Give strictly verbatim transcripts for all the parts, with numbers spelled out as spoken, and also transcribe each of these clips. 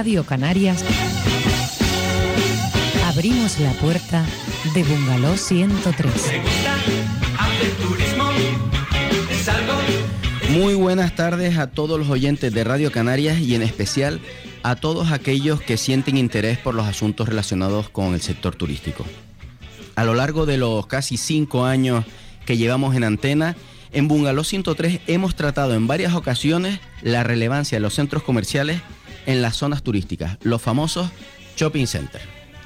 Radio Canarias, abrimos la puerta de Bungalow ciento tres. ¿Te gusta hacer turismo? ¿Es algo? Muy buenas tardes a todos los oyentes de Radio Canarias y en especial a todos aquellos que sienten interés por los asuntos relacionados con el sector turístico. A lo largo de los casi cinco años que llevamos en antena, en Bungalow ciento tres hemos tratado en varias ocasiones la relevancia de los centros comerciales en las zonas turísticas, los famosos shopping centers.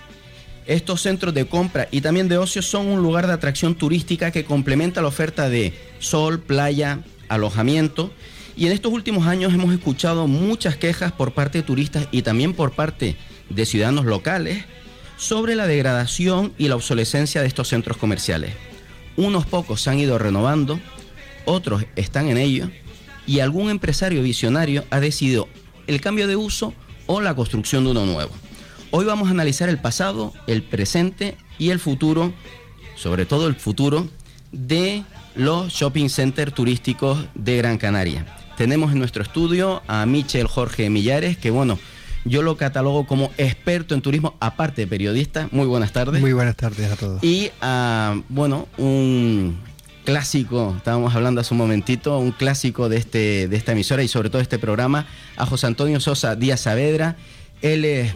Estos centros de compra y también de ocio son un lugar de atracción turística que complementa la oferta de sol, playa, alojamiento. Y en estos últimos años hemos escuchado muchas quejas por parte de turistas y también por parte de ciudadanos locales sobre la degradación y la obsolescencia de estos centros comerciales. Unos pocos se han ido renovando, otros están en ello y algún empresario visionario ha decidido el cambio de uso o la construcción de uno nuevo. Hoy vamos a analizar el pasado, el presente y el futuro, sobre todo el futuro, de los shopping centers turísticos de Gran Canaria. Tenemos en nuestro estudio a Michel Jorge Millares, que bueno, yo lo catalogo como experto en turismo, aparte de periodista. Muy buenas tardes. Muy buenas tardes a todos. Y a, bueno, un clásico, estábamos hablando hace un momentito, un clásico de, este, de esta emisora y sobre todo de este programa, a José Antonio Sosa Díaz Saavedra. Él es,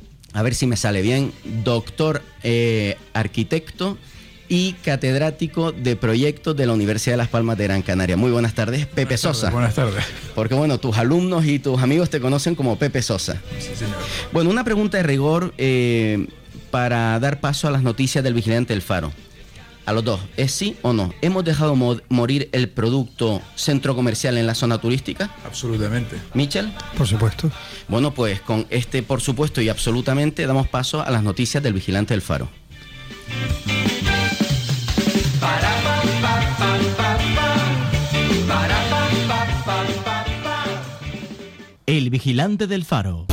a ver si me sale bien, doctor eh, arquitecto y catedrático de proyectos de la Universidad de Las Palmas de Gran Canaria. Muy buenas tardes, Pepe buenas tardes, Sosa. Buenas tardes. Porque bueno, tus alumnos y tus amigos te conocen como Pepe Sosa. Sí, señor. Bueno, una pregunta de rigor eh, para dar paso a las noticias del Vigilante del Faro. A los dos, ¿es sí o no? ¿Hemos dejado mo- morir el producto centro comercial en la zona turística? Absolutamente. ¿Michel? Por supuesto. Bueno, pues con este por supuesto y absolutamente damos paso a las noticias del Vigilante del Faro. El Vigilante del Faro.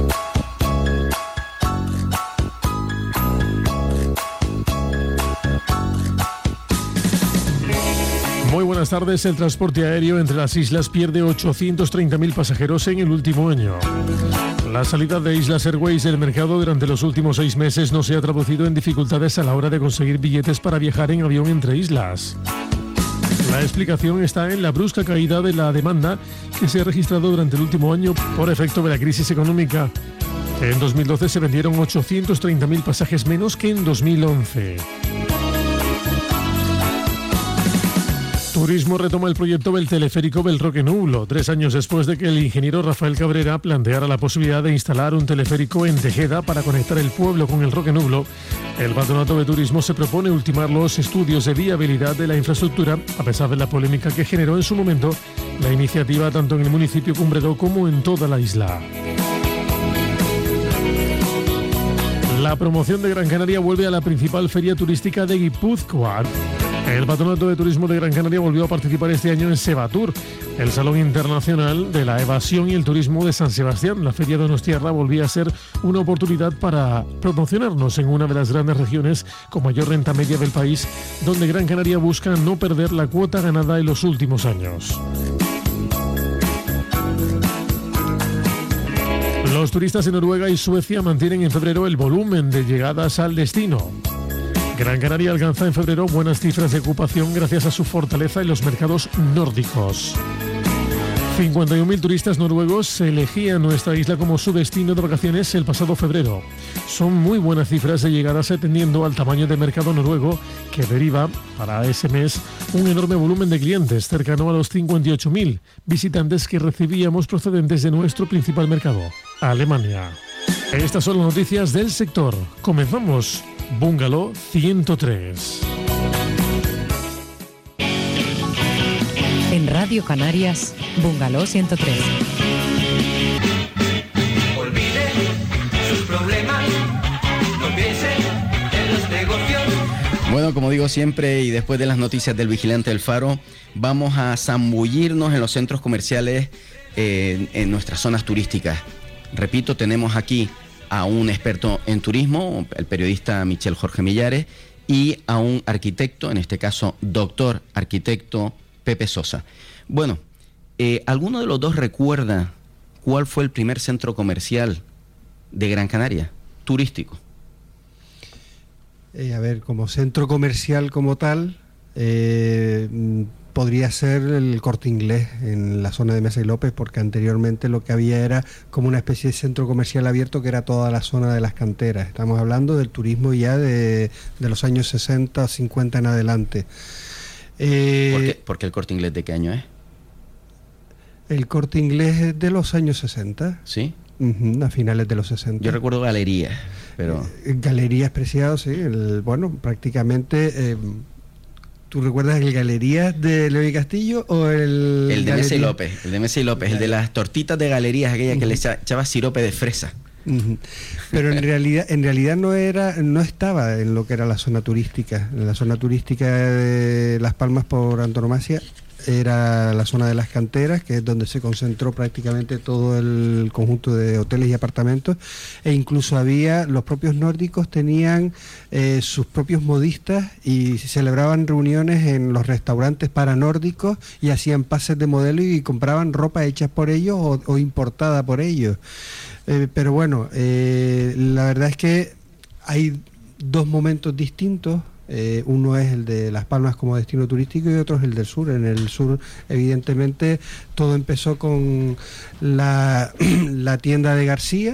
Muy buenas tardes. El transporte aéreo entre las islas pierde ochocientos treinta mil pasajeros en el último año. La salida de Islas Airways del mercado durante los últimos seis meses no se ha traducido en dificultades a la hora de conseguir billetes para viajar en avión entre islas. La explicación está en la brusca caída de la demanda que se ha registrado durante el último año por efecto de la crisis económica. En dos mil doce se vendieron ochocientos treinta mil pasajes menos que en dos mil once. Turismo retoma el proyecto del teleférico del Roque Nublo, tres años después de que el ingeniero Rafael Cabrera planteara la posibilidad de instalar un teleférico en Tejeda para conectar el pueblo con el Roque Nublo. El Patronato de Turismo se propone ultimar los estudios de viabilidad de la infraestructura, a pesar de la polémica que generó en su momento la iniciativa tanto en el municipio Cumbrero como en toda la isla. La promoción de Gran Canaria vuelve a la principal feria turística de Guipúzcoa. El Patronato de Turismo de Gran Canaria volvió a participar este año en Sebatur, el Salón Internacional de la Evasión y el Turismo de San Sebastián. La Feria Donostiarra volvía a ser una oportunidad para promocionarnos en una de las grandes regiones con mayor renta media del país, donde Gran Canaria busca no perder la cuota ganada en los últimos años. Los turistas en Noruega y Suecia mantienen en febrero el volumen de llegadas al destino. Gran Canaria alcanza en febrero buenas cifras de ocupación gracias a su fortaleza en los mercados nórdicos. cincuenta y un mil turistas noruegos elegían nuestra isla como su destino de vacaciones el pasado febrero. Son muy buenas cifras de llegadas atendiendo al tamaño de mercado noruego que deriva para ese mes un enorme volumen de clientes, cercano a los cincuenta y ocho mil visitantes que recibíamos procedentes de nuestro principal mercado, Alemania. Estas son las noticias del sector. Comenzamos. Bungalow ciento tres. En Radio Canarias, Bungalow ciento tres. Olvide sus problemas, no piense en los negocios. Bueno, como digo siempre y después de las noticias del Vigilante del Faro, vamos a zambullirnos en los centros comerciales eh, en nuestras zonas turísticas. Repito, tenemos aquí a un experto en turismo, el periodista Michel Jorge Millares, y a un arquitecto, en este caso doctor arquitecto Pepe Sosa. Bueno, eh, ¿alguno de los dos recuerda cuál fue el primer centro comercial de Gran Canaria, turístico? Eh, a ver, como centro comercial como tal, eh, podría ser el Corte Inglés en la zona de Mesa y López, porque anteriormente lo que había era como una especie de centro comercial abierto que era toda la zona de las canteras. Estamos hablando del turismo ya de, de los años sesenta, cincuenta en adelante. Eh, ¿Por qué? ¿Porque el Corte Inglés de qué año es? El Corte Inglés es de los años sesenta. ¿Sí? Uh-huh, a finales de los sesenta. Yo recuerdo galerías, pero... Eh, Galerías Preciados, sí. El, bueno, prácticamente... Eh, ¿Tú recuerdas el Galerías de León y Castillo o el... El de Galería... Mesa y López, el de Mesa y López, el de las tortitas de galerías, aquella que uh-huh. le echaba sirope de fresa. Uh-huh. Pero en realidad, en realidad no era, no estaba en lo que era la zona turística. En la zona turística de Las Palmas por antonomasia era la zona de las canteras, que es donde se concentró prácticamente todo el conjunto de hoteles y apartamentos, e incluso había, los propios nórdicos tenían eh, sus propios modistas y celebraban reuniones en los restaurantes para nórdicos y hacían pases de modelo y compraban ropa hecha por ellos o, o importada por ellos. Eh, pero bueno, eh, la verdad es que hay dos momentos distintos. Eh, uno es el de Las Palmas como destino turístico y otro es el del sur. En el sur, evidentemente, todo empezó con la, la tienda de García,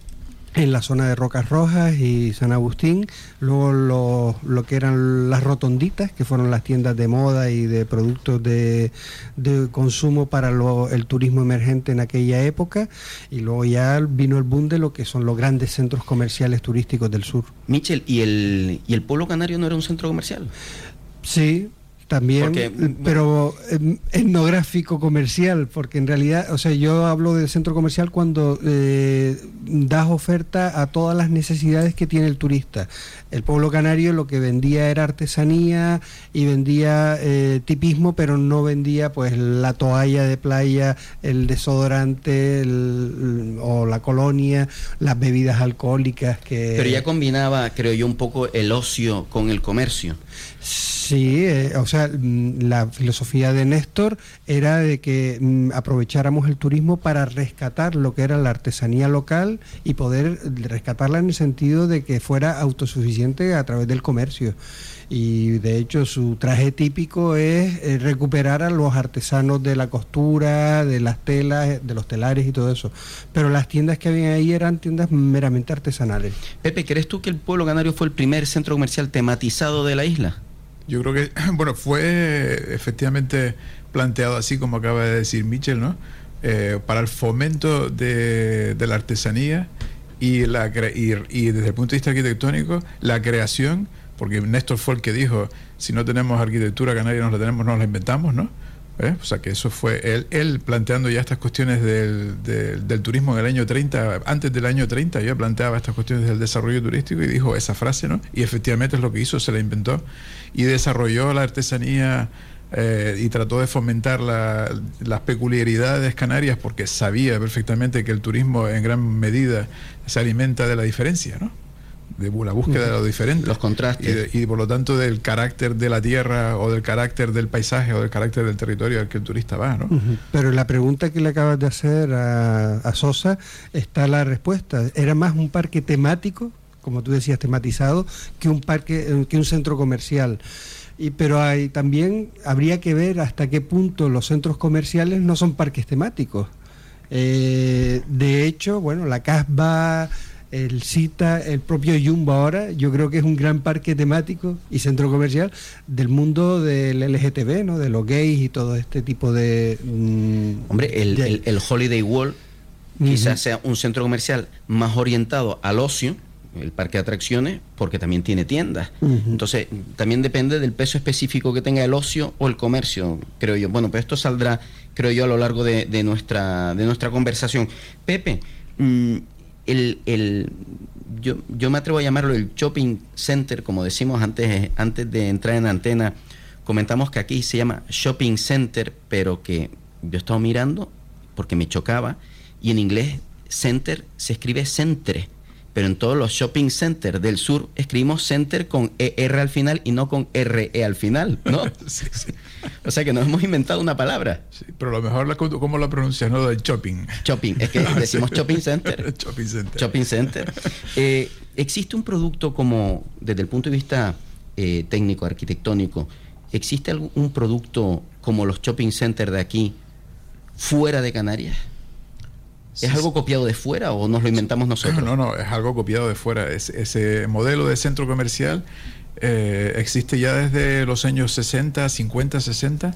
en la zona de Rocas Rojas y San Agustín, luego lo, lo que eran las rotonditas, que fueron las tiendas de moda y de productos de, de consumo para lo, el turismo emergente en aquella época, y luego ya vino el boom de lo que son los grandes centros comerciales turísticos del sur. Michel, ¿y el, y el pueblo canario no era un centro comercial? Sí, también, porque, pero eh, etnográfico comercial, porque en realidad, o sea, yo hablo del centro comercial cuando eh, das oferta a todas las necesidades que tiene el turista. El pueblo canario lo que vendía era artesanía y vendía eh, tipismo, pero no vendía pues la toalla de playa, el desodorante el, o la colonia, las bebidas alcohólicas que... Pero ya combinaba, creo yo, un poco el ocio con el comercio. Sí, eh, o sea, la filosofía de Néstor era de que mm, aprovecháramos el turismo para rescatar lo que era la artesanía local y poder rescatarla en el sentido de que fuera autosuficiente a través del comercio. Y de hecho su traje típico es eh, recuperar a los artesanos de la costura, de las telas, de los telares y todo eso. Pero las tiendas que había ahí eran tiendas meramente artesanales. Pepe, ¿crees tú que el pueblo canario fue el primer centro comercial tematizado de la isla? Yo creo que, bueno, fue efectivamente planteado así como acaba de decir Michel, ¿no? Eh, para el fomento de, de la artesanía y, la, y, y desde el punto de vista arquitectónico, la creación, porque Néstor fue el que dijo, si no tenemos arquitectura canaria, nos la tenemos, nos la inventamos, ¿no? ¿Eh? O sea que eso fue él, él planteando ya estas cuestiones del, del, del turismo en el año treinta, antes del año treinta ya planteaba estas cuestiones del desarrollo turístico y dijo esa frase, ¿no? Y efectivamente es lo que hizo, se la inventó y desarrolló la artesanía eh, y trató de fomentar la, las peculiaridades canarias porque sabía perfectamente que el turismo en gran medida se alimenta de la diferencia, ¿no? De la búsqueda de lo diferente, los contrastes, y, de, y por lo tanto del carácter de la tierra o del carácter del paisaje o del carácter del territorio al que el turista va, ¿no? Uh-huh. Pero la pregunta que le acabas de hacer a, a Sosa está la respuesta. Era más un parque temático, como tú decías, tematizado, que un parque, que un centro comercial. Y, pero hay, también habría que ver hasta qué punto los centros comerciales no son parques temáticos. Eh, de hecho, bueno, la Casbah, el Cita, el propio Jumbo ahora, yo creo que es un gran parque temático y centro comercial del mundo del L G T B, ¿no? De los gays y todo este tipo de... Mmm, Hombre, el, de... el, el Holiday World uh-huh. quizás sea un centro comercial más orientado al ocio, el parque de atracciones, porque también tiene tiendas. Uh-huh. Entonces, también depende del peso específico que tenga el ocio o el comercio, creo yo. Bueno, pues esto saldrá, creo yo, a lo largo de, de, nuestra, de nuestra conversación. Pepe, mmm, El, el, yo, yo me atrevo a llamarlo el shopping center, como decimos antes, antes de entrar en antena, comentamos que aquí se llama shopping center, pero que yo he estado mirando porque me chocaba, y en inglés center se escribe centre, pero en todos los shopping centers del sur escribimos center con E R al final y no con R E al final, ¿no? Sí, sí. O sea que nos hemos inventado una palabra. Sí, pero lo mejor, la, ¿cómo la pronuncias? No, del shopping. Shopping, es que decimos shopping center. Shopping center. Shopping center. Eh, ¿Existe un producto como, desde el punto de vista eh, técnico, arquitectónico, existe algún, un producto como los shopping centers de aquí, fuera de Canarias? ¿Es Sí, algo sí. copiado de fuera o nos lo inventamos nosotros? No, no, es algo copiado de fuera. Es, ese modelo de centro comercial eh, existe ya desde los años sesenta, cincuenta, sesenta,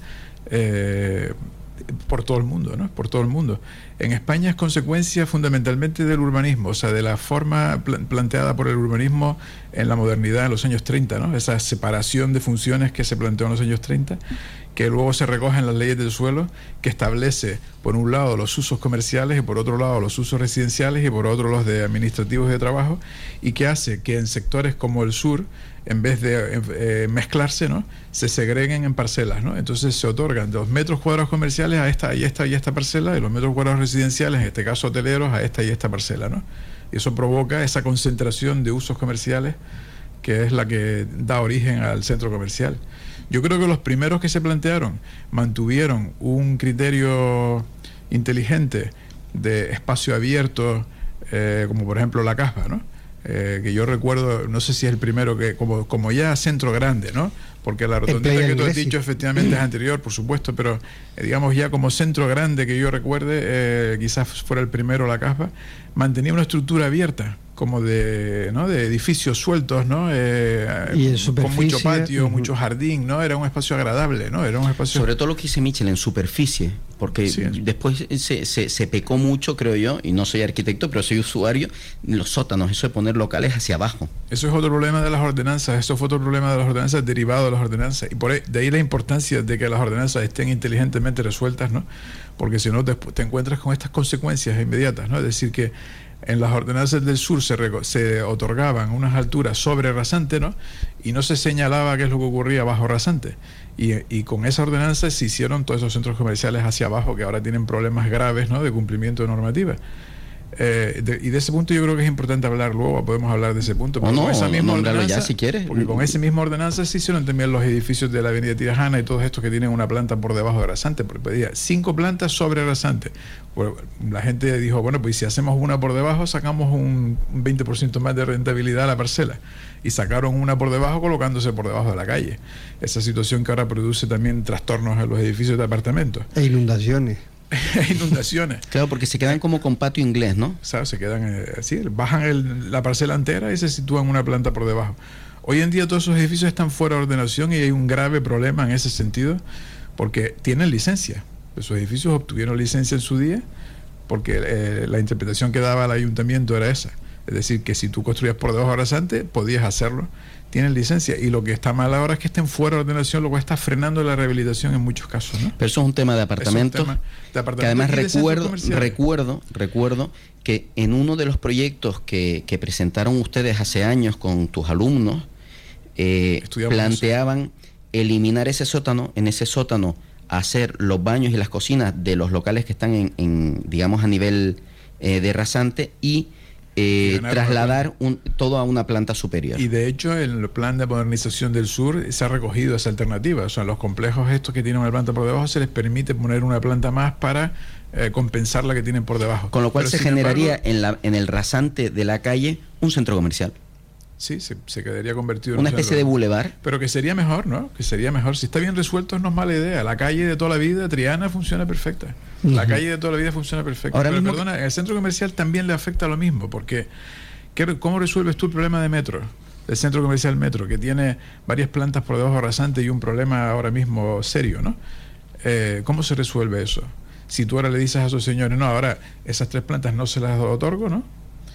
eh, por todo el mundo, ¿no? Por todo el mundo. En España es consecuencia fundamentalmente del urbanismo, o sea, de la forma pl- planteada por el urbanismo en la modernidad en los años treinta, ¿no? Esa separación de funciones que se planteó en los años treinta, que luego se recoge en las leyes del suelo, que establece por un lado los usos comerciales y por otro lado los usos residenciales y por otro los de administrativos y de trabajo, y que hace que en sectores como el sur, en vez de eh, mezclarse, ¿no?, se segreguen en parcelas, ¿no? Entonces se otorgan los metros cuadrados comerciales a esta y esta y esta parcela, y los metros cuadrados residenciales, en este caso hoteleros, a esta y esta parcela, ¿no? Y eso provoca esa concentración de usos comerciales que es la que da origen al centro comercial. Yo creo que los primeros que se plantearon mantuvieron un criterio inteligente de espacio abierto, eh, como por ejemplo la Casbah, ¿no? Eh, que yo recuerdo, no sé si es el primero que, como, como ya centro grande, ¿no? Porque la rotondita que tú has dicho efectivamente es anterior, por supuesto, pero eh, digamos ya como centro grande que yo recuerde, eh, quizás fuera el primero la Casbah, mantenía una estructura abierta, como de, ¿no?, de edificios sueltos, ¿no? Eh, Y en con mucho superficie, patio, uh-huh. mucho jardín, ¿no? Era un espacio agradable, ¿no? Era un espacio... Sobre todo lo que dice Michel en superficie, porque Sí, es- después se, se, se pecó mucho, creo yo, y no soy arquitecto, pero soy usuario, en los sótanos, eso de poner locales hacia abajo. Eso es otro problema de las ordenanzas, eso fue otro problema de las ordenanzas derivado de las ordenanzas, y por ahí, de ahí la importancia de que las ordenanzas estén inteligentemente resueltas, ¿no? Porque si no te, te encuentras con estas consecuencias inmediatas, ¿no? Es decir, que en las ordenanzas del sur se, reco- se otorgaban unas alturas sobre rasante, ¿no?, y no se señalaba qué es lo que ocurría bajo rasante. Y, y con esa ordenanza se hicieron todos esos centros comerciales hacia abajo que ahora tienen problemas graves, ¿no?, de cumplimiento de normativa. Eh, de, y de ese punto yo creo que es importante hablar luego, podemos hablar de ese punto. O pero no, con esa misma nómbralo ya ordenanza, si quieres. Porque con esa misma ordenanza se hicieron también los edificios de la avenida Tirajana y todos estos que tienen una planta por debajo de rasante, porque pedía cinco plantas sobre rasante. Pues la gente dijo, bueno, pues si hacemos una por debajo sacamos un veinte por ciento más de rentabilidad a la parcela. Y sacaron una por debajo colocándose por debajo de la calle. Esa situación que ahora produce también trastornos en los edificios de apartamentos. E inundaciones. Inundaciones. Claro, porque se quedan como con patio inglés, ¿no? ¿Sabes? Se quedan eh, así, bajan el, la parcela entera y se sitúan una planta por debajo. Hoy en día todos esos edificios están fuera de ordenación y hay un grave problema en ese sentido porque tienen licencia. Esos edificios obtuvieron licencia en su día porque eh, la interpretación que daba el ayuntamiento era esa. Es decir, que si tú construías por debajo de rasante, podías hacerlo. Tienen licencia. Y lo que está mal ahora es que estén fuera de ordenación, lo cual está frenando la rehabilitación en muchos casos, ¿no? Pero eso es un tema de apartamentos. Eso es un tema de apartamentos Que además y de centros recuerdo, comerciales. recuerdo, recuerdo que en uno de los proyectos que, que presentaron ustedes hace años con tus alumnos, eh, Estudiamos planteaban eliminar ese sótano, en ese sótano hacer los baños y las cocinas de los locales que están en, en digamos, a nivel eh, de rasante y eh, Y ganar trasladar un, todo a una planta superior. Y de hecho, en el plan de modernización del sur se ha recogido esa alternativa. O sea, los complejos estos que tienen una planta por debajo se les permite poner una planta más para eh, compensar la que tienen por debajo. Con lo cual Pero, se sin generaría embargo, en, la, en el rasante de la calle un centro comercial. sí, se, se quedaría convertido en Una un especie de centro. bulevar. Pero que sería mejor, ¿no? Que sería mejor. Si está bien resuelto, no es mala idea. La calle de toda la vida, Triana, funciona perfecta. La Ujú. calle de toda la vida funciona perfecta. Ahora Pero mismo- perdona, el centro comercial también le afecta lo mismo, porque ¿qué- ¿cómo resuelves tú el problema de Metro? El centro comercial Metro, que tiene varias plantas por debajo de rasante y un problema ahora mismo serio, ¿no? Eh, ¿Cómo se resuelve eso? Si tú ahora le dices a esos señores, no, ahora esas tres plantas no se las otorgo, ¿no?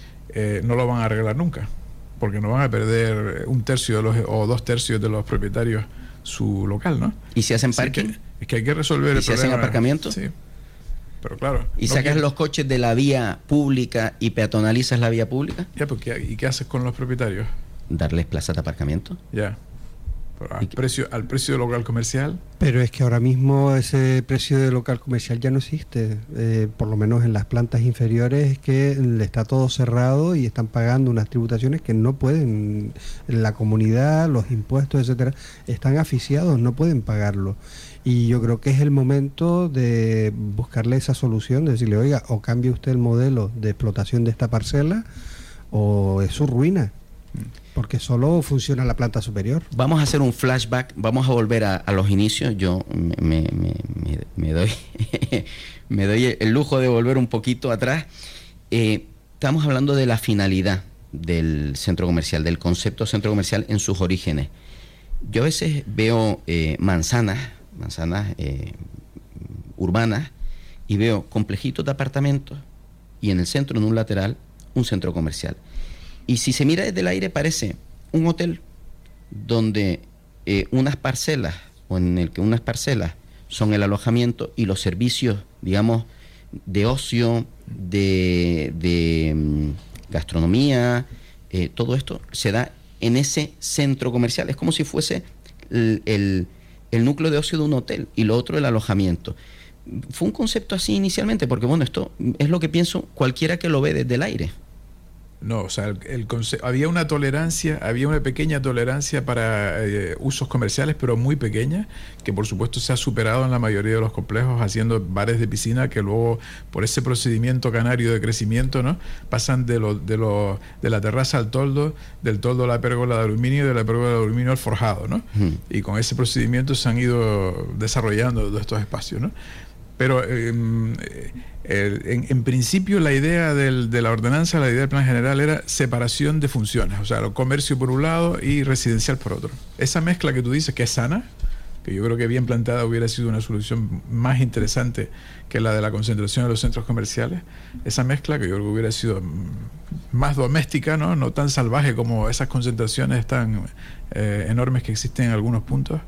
Eh, no lo van a arreglar nunca, porque no van a perder un tercio de los, o dos tercios de los propietarios su local, ¿no? ¿Y si hacen Así parking? que- es que hay que resolver ¿Y el si hacen problema. aparcamiento? Sí. Pero claro. ¿Y no sacas quiero- los coches de la vía pública y peatonalizas la vía pública? Ya, porque, ¿y qué haces con los propietarios? Darles plaza de aparcamiento. Ya. al precio, al precio del local comercial. Pero es que ahora mismo ese precio de local comercial ya no existe, eh, por lo menos en las plantas inferiores es que está todo cerrado y están pagando unas tributaciones que no pueden, la comunidad, los impuestos, etcétera, están asfixiados, no pueden pagarlo. Y yo creo que es el momento de buscarle esa solución, de decirle, oiga, o cambie usted el modelo de explotación de esta parcela o es su ruina. Porque solo funciona la planta superior. Vamos a hacer un flashback, vamos a volver a, a los inicios. Yo me, me, me, me doy me doy el lujo de volver un poquito atrás. Eh, estamos hablando de la finalidad del centro comercial, del concepto centro comercial en sus orígenes. Yo a veces veo eh, manzanas, manzanas eh, urbanas, y veo complejitos de apartamentos y en el centro, en un lateral, un centro comercial. Y si se mira desde el aire parece un hotel donde eh, unas parcelas, o en el que unas parcelas son el alojamiento y los servicios, digamos, de ocio, de, de um, gastronomía, eh, todo esto se da en ese centro comercial. Es como si fuese el, el, el núcleo de ocio de un hotel y lo otro el alojamiento. Fue un concepto así inicialmente, porque bueno, esto es lo que pienso cualquiera que lo ve desde el aire. No, o sea, el, el conce- había una tolerancia, había una pequeña tolerancia para eh, usos comerciales, pero muy pequeña, que por supuesto se ha superado en la mayoría de los complejos, haciendo bares de piscina que luego, por ese procedimiento canario de crecimiento, ¿no?, pasan de, lo, de, lo, de la terraza al toldo, del toldo a la pérgola de aluminio y de la pérgola de aluminio al forjado, ¿no? Mm. Y con ese procedimiento se han ido desarrollando todos estos espacios, ¿no? Pero eh, eh, en, en principio la idea del, de la ordenanza, la idea del plan general era separación de funciones, o sea, el comercio por un lado y residencial por otro. Esa mezcla que tú dices que es sana, que yo creo que bien planteada hubiera sido una solución más interesante que la de la concentración de los centros comerciales, esa mezcla que yo creo que hubiera sido más doméstica, no, no tan salvaje como esas concentraciones tan eh, enormes que existen en algunos puntos,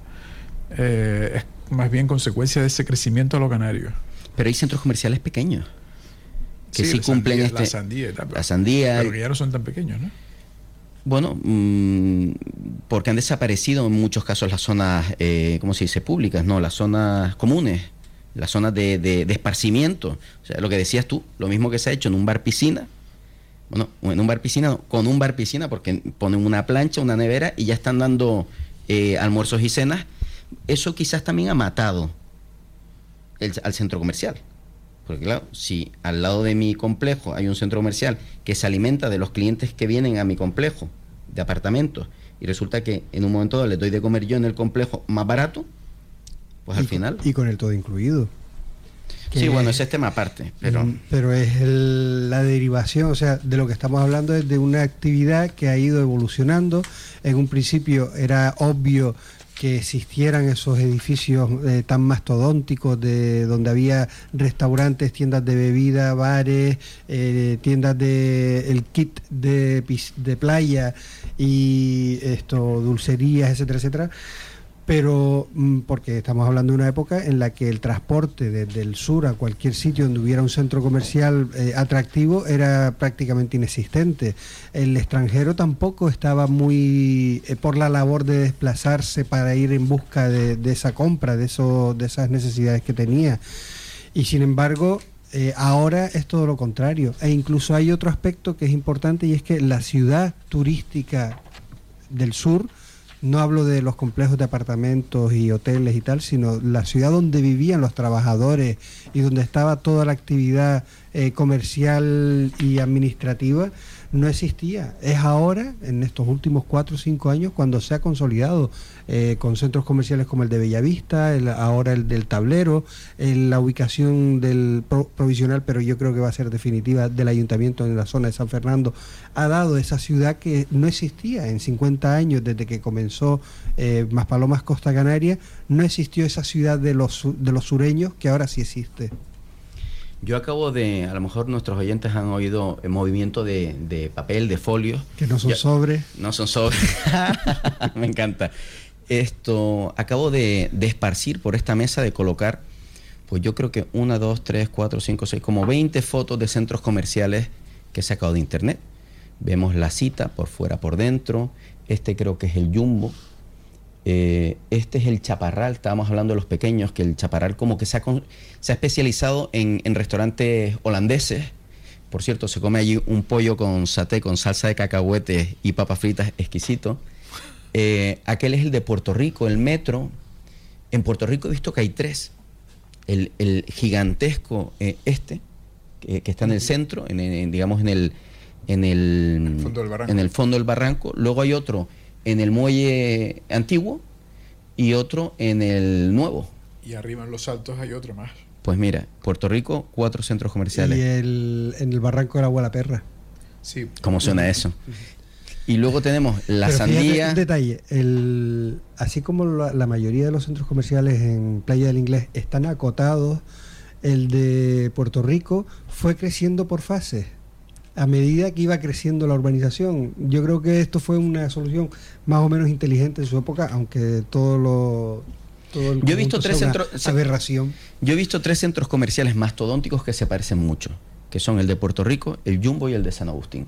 eh, es más bien consecuencia de ese crecimiento a lo canario. Pero hay centros comerciales pequeños que sí, sí cumplen sandía, este... La sandía, etapa. La sandía... Pero que ya no son tan pequeños, ¿no? Bueno, mmm, porque han desaparecido en muchos casos las zonas, eh, ¿cómo se dice?, públicas, ¿no? Las zonas comunes, las zonas de, de, de esparcimiento. O sea, lo que decías tú, lo mismo que se ha hecho en un bar piscina. Bueno, en un bar piscina, no, con un bar piscina, porque ponen una plancha, una nevera y ya están dando eh, almuerzos y cenas. Eso quizás también ha matado el, al centro comercial. Porque claro, si al lado de mi complejo hay un centro comercial que se alimenta de los clientes que vienen a mi complejo de apartamentos y resulta que en un momento dado les doy de comer yo en el complejo más barato, pues al y, final... Y con el todo incluido. Sí, bueno, ese es tema aparte, pero... Pero es el, la derivación, o sea, de lo que estamos hablando es de una actividad que ha ido evolucionando. En un principio era obvio que existieran esos edificios eh, tan mastodónticos de donde había restaurantes, tiendas de bebida, bares, eh, tiendas de el kit de, de playa y esto dulcerías, etcétera, etcétera. Pero porque estamos hablando de una época en la que el transporte desde el sur a cualquier sitio donde hubiera un centro comercial eh, atractivo era prácticamente inexistente. El extranjero tampoco estaba muy eh, por la labor de desplazarse para ir en busca de, de esa compra, de, eso, de esas necesidades que tenía. Y sin embargo, eh, ahora es todo lo contrario. E incluso hay otro aspecto que es importante y es que la ciudad turística del sur, no hablo de los complejos de apartamentos y hoteles y tal, sino la ciudad donde vivían los trabajadores y donde estaba toda la actividad eh, comercial y administrativa, no existía. Es ahora, en estos últimos cuatro o cinco años, cuando se ha consolidado eh, con centros comerciales como el de Bellavista, el, ahora el del Tablero, en la ubicación del pro, provisional, pero yo creo que va a ser definitiva, del ayuntamiento en la zona de San Fernando, ha dado esa ciudad que no existía en cincuenta años desde que comenzó eh, Maspalomas Costa Canaria, no existió esa ciudad de los, de los sureños que ahora sí existe. Yo acabo de, a lo mejor nuestros oyentes han oído el movimiento de, de papel, de folio. Que no son sobres. No son sobres. Me encanta. Esto, acabo de, de esparcir por esta mesa, de colocar, pues yo creo que una, dos, tres, cuatro, cinco, seis, como veinte fotos de centros comerciales que he sacado de internet. Vemos La Cita, por fuera, por dentro. Este creo que es el Jumbo. Eh, este es el Chaparral, estábamos hablando de los pequeños, que el Chaparral como que se ha, con, se ha especializado en, en restaurantes holandeses. Por cierto, se come allí un pollo con saté, con salsa de cacahuetes y papas fritas exquisito. Eh, aquel es el de Puerto Rico, el Metro. En Puerto Rico he visto que hay tres. El, el gigantesco eh, este, que, que está en el centro, en, en, digamos en el, en, el, el fondo del barranco. en el fondo del barranco. Luego hay otro en el muelle antiguo y otro en el nuevo. Y arriba en los Altos hay otro más. Pues mira, Puerto Rico, cuatro centros comerciales. Y el, en el barranco de la Agua la Perra. Sí. ¿Cómo suena eso? Y luego tenemos la Pero sandía. Fíjate, un detalle, el, así como la, la mayoría de los centros comerciales en Playa del Inglés están acotados, el de Puerto Rico fue creciendo por fases. A medida que iba creciendo la urbanización, yo creo que esto fue una solución más o menos inteligente en su época, aunque todo lo todo el Yo he visto tres sea una centros aberración. Yo he visto tres centros comerciales mastodónticos que se parecen mucho, que son el de Puerto Rico, el Jumbo y el de San Agustín.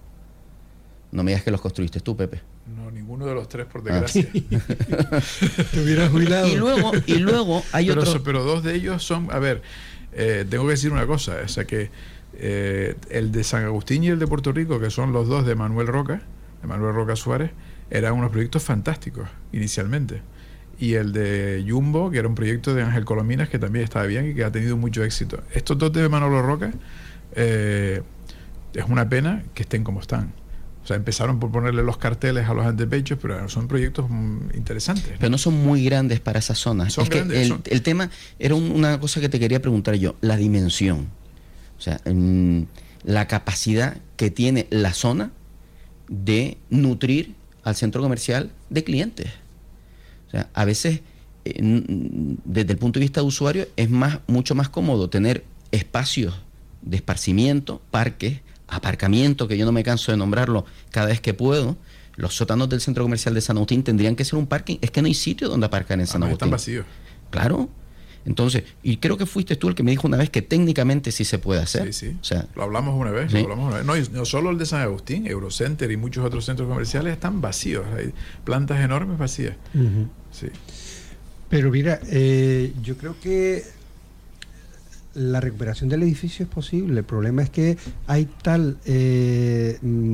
No me digas que los construiste tú, Pepe. No, ninguno de los tres, por desgracia. Ah. Te hubieras jubilado. Y luego, y luego hay pero, otro. pero dos de ellos son, a ver, eh, tengo que decir una cosa, o sea que eh, el de San Agustín y el de Puerto Rico, que son los dos de Manuel Roca, de Manuel Roca Suárez, eran unos proyectos fantásticos inicialmente. Y el de Jumbo, que era un proyecto de Ángel Colominas, que también estaba bien y que ha tenido mucho éxito. Estos dos de Manuel Roca, eh, es una pena que estén como están. O sea, empezaron por ponerle los carteles a los antepechos, pero son proyectos mm, interesantes, ¿no? Pero no son muy grandes para esa zona. Son es grandes, que el, son... el tema era un, una cosa que te quería preguntar yo, la dimensión. O sea, mm, la capacidad que tiene la zona de nutrir al centro comercial de clientes. O sea, a veces, eh, desde el punto de vista de usuario, es más, mucho más cómodo tener espacios de esparcimiento, parques, aparcamiento, que yo no me canso de nombrarlo cada vez que puedo. Los sótanos del centro comercial de San Agustín tendrían que ser un parking. Es que no hay sitio donde aparcar en San Además, Agustín. están vacíos. Claro. Entonces, y creo que fuiste tú el que me dijo una vez que técnicamente sí se puede hacer. Sí, sí. O sea, lo hablamos una vez. ¿sí? Lo hablamos una vez. No, y no solo el de San Agustín, Eurocenter y muchos otros centros comerciales están vacíos. Hay plantas enormes vacías. Uh-huh. Sí. Pero mira, eh, yo creo que la recuperación del edificio es posible. El problema es que hay tal eh,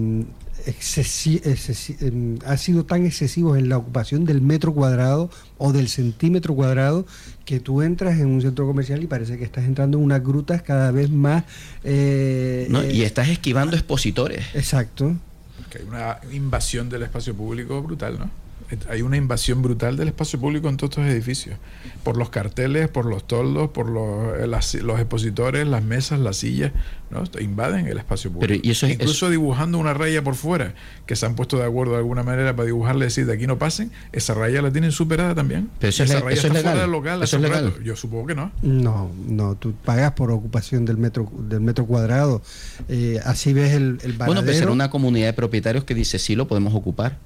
excesi- excesi- eh, ha sido tan excesivos en la ocupación del metro cuadrado o del centímetro cuadrado que tú entras en un centro comercial y parece que estás entrando en unas grutas cada vez más eh, no, eh, y estás esquivando expositores. exacto. Que hay una invasión del espacio público brutal, ¿no? Hay una invasión brutal del espacio público en todos estos edificios, por los carteles, por los toldos, por los, las, los expositores, las mesas, las sillas, ¿no? Invaden el espacio público. Pero, ¿y eso es, incluso eso... dibujando una raya por fuera, que se han puesto de acuerdo de alguna manera para dibujarle, decir de aquí no pasen, esa raya la tienen superada también. Pero eso y es, esa le- raya eso está es legal. fuera del local. Eso es hace un legal. rato. Yo supongo que no. No, no, tú pagas por ocupación del metro del metro cuadrado. Eh, así ves el, el Bueno, pero será varadero. una comunidad de propietarios que dice sí lo podemos ocupar,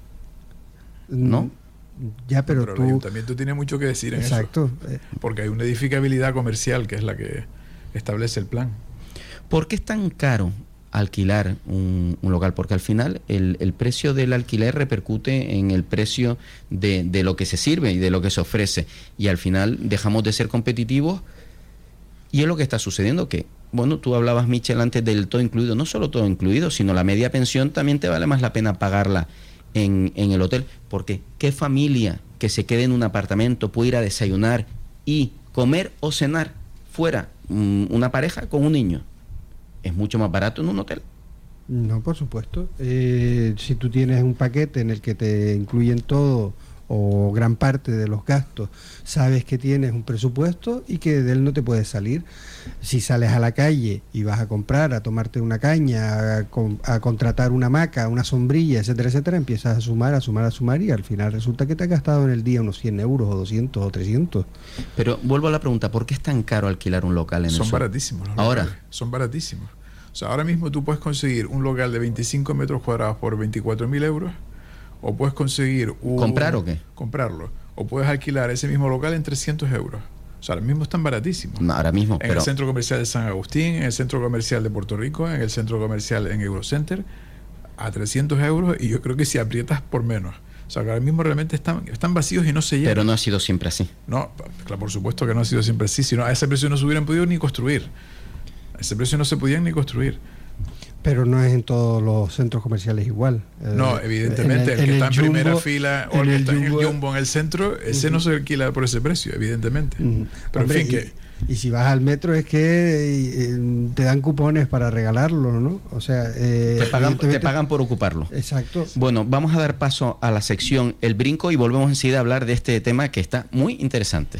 ¿no? Ya, pero, Pero tú... el ayuntamiento tiene mucho que decir en Exacto. eso. Porque hay una edificabilidad comercial que es la que establece el plan. ¿Por qué es tan caro alquilar un, un local? Porque al final el, el precio del alquiler repercute en el precio de, de lo que se sirve y de lo que se ofrece. Y al final dejamos de ser competitivos y es lo que está sucediendo que, bueno, tú hablabas, Michel, antes del todo incluido. No solo todo incluido, sino la media pensión también te vale más la pena pagarla en, en el hotel. Porque ¿qué familia que se quede en un apartamento puede ir a desayunar y comer o cenar fuera um, una pareja con un niño? Es mucho más barato en un hotel. No, por supuesto. Eh, si tú tienes un paquete en el que te incluyen todo o gran parte de los gastos, sabes que tienes un presupuesto y que de él no te puedes salir. Si sales a la calle y vas a comprar, a tomarte una caña, a, con, a contratar una hamaca, una sombrilla, etcétera, etcétera, empiezas a sumar, a sumar, a sumar y al final resulta que te has gastado en el día unos cien euros o doscientos o trescientos. Pero vuelvo a la pregunta, ¿por qué es tan caro alquilar un local en el Son sur? baratísimos los Ahora. locales. Son baratísimos. O sea, ahora mismo tú puedes conseguir un local de veinticinco metros cuadrados por veinticuatro mil euros, o puedes conseguir un... ¿Comprar o qué? Comprarlo. O puedes alquilar ese mismo local en trescientos euros. O sea, ahora mismo están baratísimos. No, ahora mismo, En pero el centro comercial de San Agustín, en el centro comercial de Puerto Rico, en el centro comercial en Eurocenter, a trescientos euros, y yo creo que si aprietas por menos. O sea, que ahora mismo realmente están, están vacíos y no se llenan. Pero no ha sido siempre así. No, claro, por supuesto que no ha sido siempre así, sino a ese precio no se hubieran podido ni construir. A ese precio no se podían ni construir. Pero no es en todos los centros comerciales igual. No, eh, evidentemente, el, el que está en Jumbo, primera fila o el que está en el Jumbo en el centro, ese uh-huh. no se alquila por ese precio, evidentemente. Uh-huh. Pero Hombre, en fin, y, que... Y si vas al metro es que eh, te dan cupones para regalarlo, ¿no? O sea... Eh, te, pagan, te pagan por ocuparlo. Exacto. Bueno, vamos a dar paso a la sección El Brinco y volvemos enseguida a hablar de este tema que está muy interesante.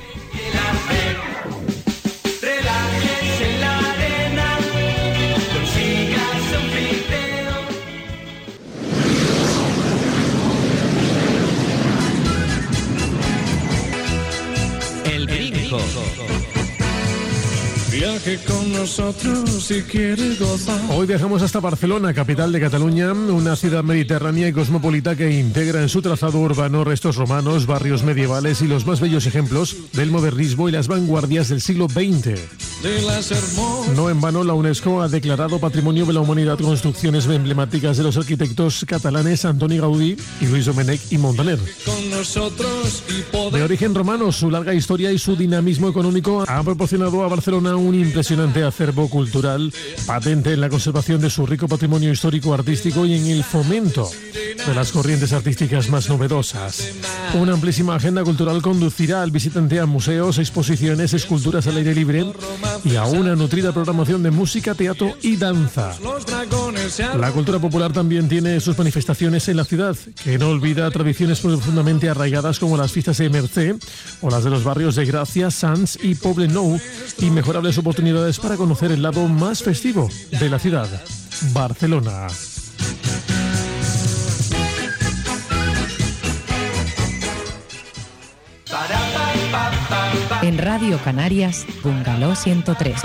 Viaje con nosotros si quiere gozar. Hoy viajamos hasta Barcelona, capital de Cataluña, una ciudad mediterránea y cosmopolita que integra en su trazado urbano restos romanos, barrios medievales y los más bellos ejemplos del modernismo y las vanguardias del siglo veinte. De las hermosas... No en vano, la UNESCO ha declarado Patrimonio de la Humanidad construcciones emblemáticas de los arquitectos catalanes Antoni Gaudí y Luis Domènech y Montaner. Con nosotros y poder... De origen romano, su larga historia y su dinamismo económico han proporcionado a Barcelona un impresionante acervo cultural, patente en la conservación de su rico patrimonio histórico artístico y en el fomento de las corrientes artísticas más novedosas. Una amplísima agenda cultural conducirá al visitante a museos, exposiciones, esculturas al aire libre y a una nutrida programación de música, teatro y danza. La cultura popular también tiene sus manifestaciones en la ciudad, que no olvida tradiciones profundamente arraigadas como las fiestas de Mercè o las de los barrios de Gracia, Sants y Poble Nou, y mejorables oportunidades para conocer el lado más festivo de la ciudad, Barcelona. En Radio Canarias, Bungalow ciento tres.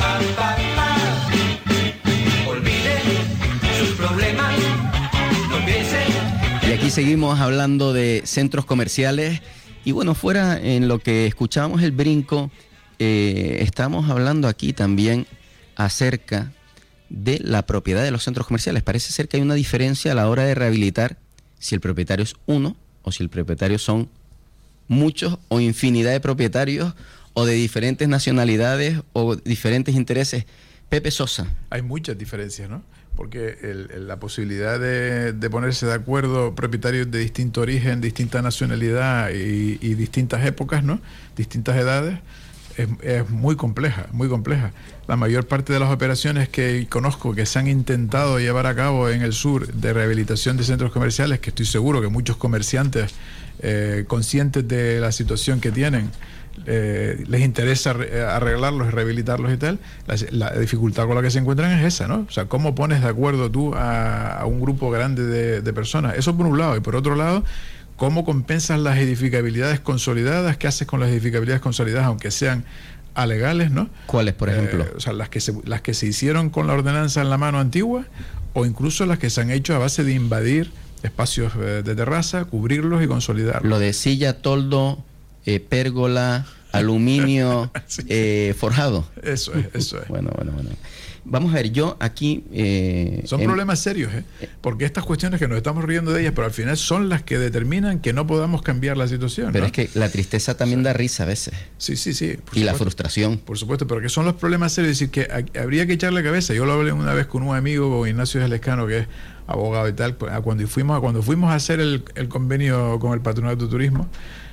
Olvide sus problemas, no piense. Y aquí seguimos hablando de centros comerciales y bueno, fuera en lo que escuchábamos el brinco, eh, estamos hablando aquí también acerca de la propiedad de los centros comerciales. Parece ser que hay una diferencia a la hora de rehabilitar si el propietario es uno o si el propietario son muchos o infinidad de propietarios o de diferentes nacionalidades o diferentes intereses. Pepe Sosa. Hay muchas diferencias, ¿no? Porque el, el, la posibilidad de, de ponerse de acuerdo propietarios de distinto origen, distinta nacionalidad y, y distintas épocas, ¿no? Distintas edades, es, es muy compleja, muy compleja. La mayor parte de las operaciones que conozco que se han intentado llevar a cabo en el sur de rehabilitación de centros comerciales, que estoy seguro que muchos comerciantes eh, conscientes de la situación que tienen, Eh, les interesa arreglarlos y rehabilitarlos y tal, la, la dificultad con la que se encuentran es esa, ¿no? O sea, ¿cómo pones de acuerdo tú a, a un grupo grande de, de personas? Eso por un lado. Y por otro lado, ¿cómo compensas las edificabilidades consolidadas? ¿Qué haces con las edificabilidades consolidadas, aunque sean alegales, ¿no? ¿Cuáles, por ejemplo? Eh, o sea, las que, se, las que se hicieron con la ordenanza en la mano antigua, o incluso las que se han hecho a base de invadir espacios eh, de terraza, cubrirlos y consolidarlos. Lo de silla, toldo, Eh, pérgola, aluminio, sí, eh, forjado. Eso es, eso es. Bueno, bueno, bueno. Vamos a ver, yo aquí... Eh, son en... problemas serios, ¿eh? Porque estas cuestiones que nos estamos riendo de ellas, pero al final son las que determinan que no podamos cambiar la situación. Pero ¿no? es que la tristeza también sí. da risa a veces. Sí, sí, sí. Por y supuesto. La frustración. Por supuesto, pero que son los problemas serios. Es decir, que a, habría que echarle cabeza. Yo lo hablé una vez con un amigo, con Ignacio Gelescano, que es abogado y tal, cuando fuimos, cuando fuimos a hacer el, el convenio con el Patronato de Turismo,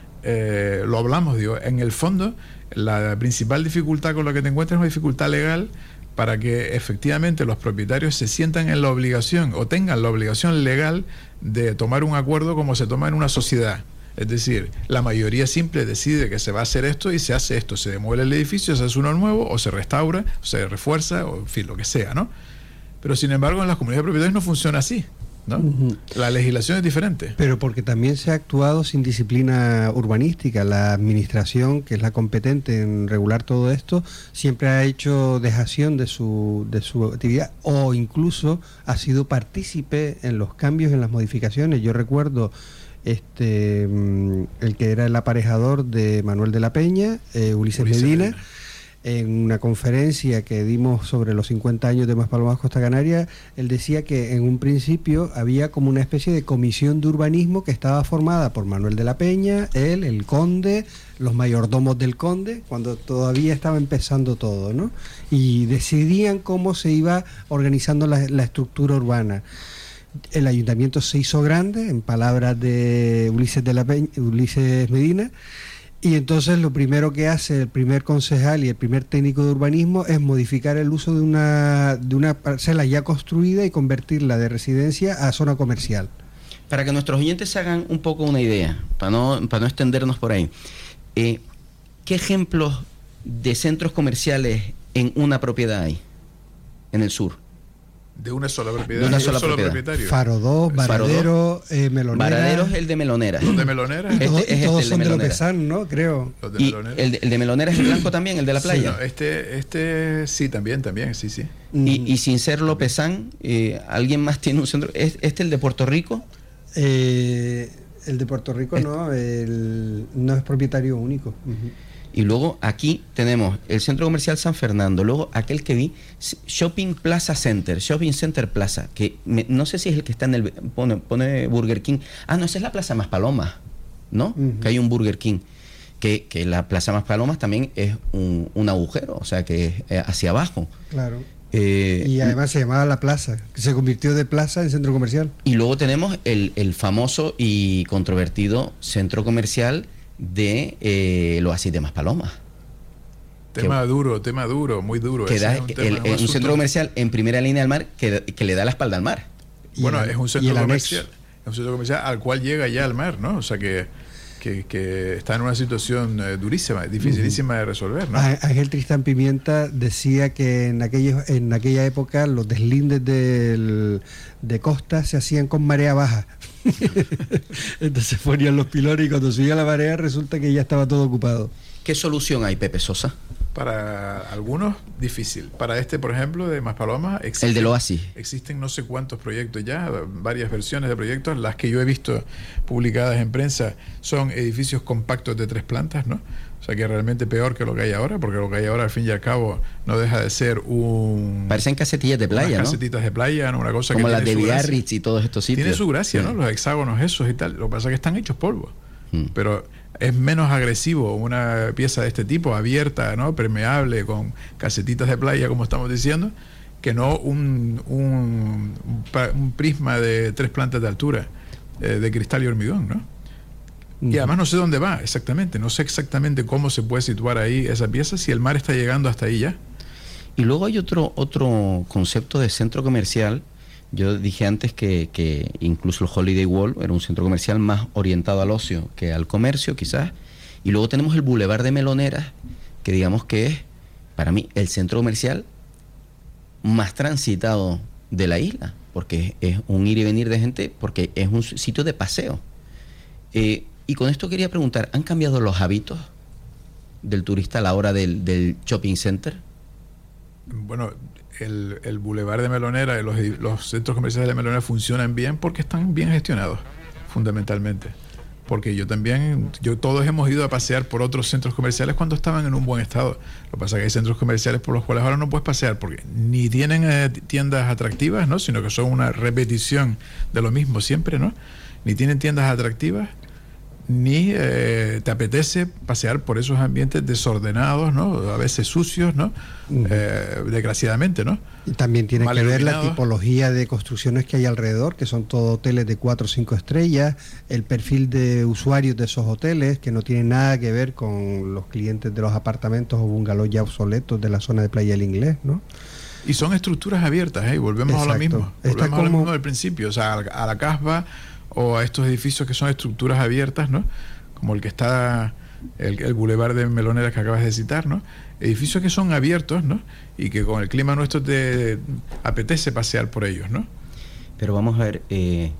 Eh, lo hablamos, digo, en el fondo la principal dificultad con la que te encuentras es una dificultad legal para que efectivamente los propietarios se sientan en la obligación o tengan la obligación legal de tomar un acuerdo como se toma en una sociedad. Es decir, la mayoría simple decide que se va a hacer esto y se hace esto, se demuele el edificio, se hace uno nuevo o se restaura, o se refuerza, o en fin, lo que sea, ¿no? Pero sin embargo en las comunidades de propietarios no funciona así, ¿no? Uh-huh. La legislación es diferente. Pero porque también se ha actuado sin disciplina urbanística. La administración, que es la competente en regular todo esto, siempre ha hecho dejación de su, de su actividad o incluso ha sido partícipe en los cambios, en las modificaciones. Yo recuerdo este el que era el aparejador de Manuel de la Peña, eh, Ulises, Ulises Medina, Medina. en una conferencia que dimos sobre los cincuenta años de Maspalomas Costa Canaria, él decía que en un principio había como una especie de comisión de urbanismo que estaba formada por Manuel de la Peña, él, el conde, los mayordomos del conde, cuando todavía estaba empezando todo, ¿no? Y decidían cómo se iba organizando la, la estructura urbana. El ayuntamiento se hizo grande, en palabras de Ulises de la Peña, Ulises Medina, y entonces lo primero que hace el primer concejal y el primer técnico de urbanismo es modificar el uso de una, de una parcela ya construida y convertirla de residencia a zona comercial. Para que nuestros oyentes se hagan un poco una idea, para no, para no extendernos por ahí, eh, ¿qué ejemplos de centros comerciales en una propiedad hay en el sur? De una sola propiedad. De una ¿Y sola un solo propiedad. propietario? Faro dos, Varadero, eh, Melonera. Varadero es el de Melonera. ¿Los de Melonera? Y, todo, Este es y todos este, el de son de Melonera. Lopezán, ¿no? Creo. Los de Y Melonera. el de, el de Melonera es el blanco también, el de la playa. Sí, no, este, este sí, también, también, sí, sí. y, y sin ser Lopezán, eh, ¿alguien más tiene un centro? ¿Es este el de Puerto Rico? Eh, el de Puerto Rico no, el, no es propietario único. Uh-huh. Y luego aquí tenemos el Centro Comercial San Fernando, luego aquel que vi, Shopping Plaza Center, Shopping Center Plaza, que me, no sé si es el que está en el... Pone, pone Burger King. Ah, no, esa es la Plaza Maspalomas, ¿no? Uh-huh. Que hay un Burger King. Que, que la Plaza Maspalomas también es un, un agujero, o sea, que es hacia abajo. Claro. Eh, y además se llamaba La Plaza, que se convirtió de plaza en centro comercial. Y luego tenemos el, el famoso y controvertido centro comercial de eh, el Oasis de Maspalomas. Tema que, duro, tema duro, muy duro. Que da, es un, el, tema, el, un, un asunto. centro comercial en primera línea del mar que, que le da la espalda al mar. Bueno, el, es un centro comercial, es un centro comercial al cual llega ya al mar, ¿no? O sea que, que, que está en una situación eh, durísima, dificilísima uh-huh. de resolver, ¿no? Ángel Tristán Pimienta decía que en aquellos, en aquella época los deslindes del, de costa se hacían con marea baja. Entonces ponían los pilones y cuando subía la marea resulta que ya estaba todo ocupado. ¿Qué solución hay, Pepe Sosa? Para algunos, difícil. Para este, por ejemplo, de Maspalomas, existen, el del Oasis. Existen no sé cuántos proyectos ya, varias versiones de proyectos. Las que yo he visto publicadas en prensa son edificios compactos de tres plantas, ¿no? O sea que realmente peor que lo que hay ahora, porque lo que hay ahora, al fin y al cabo, no deja de ser un... Parecen casetillas de playa, unas ¿no? casetitas de playa, ¿no? Una cosa como que las de tiene su gracia. Biarritz y todos estos sitios. Tiene su gracia, sí. ¿no? Los hexágonos esos y tal. Lo que pasa es que están hechos polvo. Hmm. Pero es menos agresivo una pieza de este tipo, abierta, ¿no? Permeable, con casetitas de playa, como estamos diciendo, que no un, un, un prisma de tres plantas de altura, eh, de cristal y hormigón, ¿no? Y además no sé dónde va exactamente, no sé exactamente cómo se puede situar ahí esa pieza si el mar está llegando hasta ahí ya. Y luego hay otro, otro concepto de centro comercial. Yo dije antes que, que incluso el Holiday World era un centro comercial más orientado al ocio que al comercio, quizás. Y luego tenemos el Boulevard de Meloneras, que digamos que es, para mí, el centro comercial más transitado de la isla, porque es un ir y venir de gente, porque es un sitio de paseo. Eh, y con esto quería preguntar, ¿han cambiado los hábitos del turista a la hora del, del shopping center? Bueno, el, el Boulevard de Melonera y los, los centros comerciales de Melonera funcionan bien porque están bien gestionados, fundamentalmente. Porque yo también, yo todos hemos ido a pasear por otros centros comerciales cuando estaban en un buen estado. Lo que pasa es que hay centros comerciales por los cuales ahora no puedes pasear porque ni tienen eh, tiendas atractivas, ¿no? Sino que son una repetición de lo mismo siempre, ¿no? Ni tienen tiendas atractivas, ni eh, te apetece pasear por esos ambientes desordenados, ¿no? A veces sucios, ¿no? Uh-huh. Eh, desgraciadamente, ¿no? Y también tiene Mal que ver iluminados. la tipología de construcciones que hay alrededor, que son todos hoteles de cuatro o cinco estrellas, el perfil de usuarios de esos hoteles, que no tiene nada que ver con los clientes de los apartamentos o bungalows ya obsoletos de la zona de Playa del Inglés, ¿no? Y son estructuras abiertas, ¿eh? Volvemos Exacto. a lo mismo. Está Volvemos como... a lo mismo del principio, o sea, a la casba o a estos edificios que son estructuras abiertas, ¿no? Como el que está, el, el Boulevard de Meloneras que acabas de citar, ¿no? Edificios que son abiertos, ¿no? Y que con el clima nuestro te apetece pasear por ellos, ¿no? Pero vamos a ver, eh,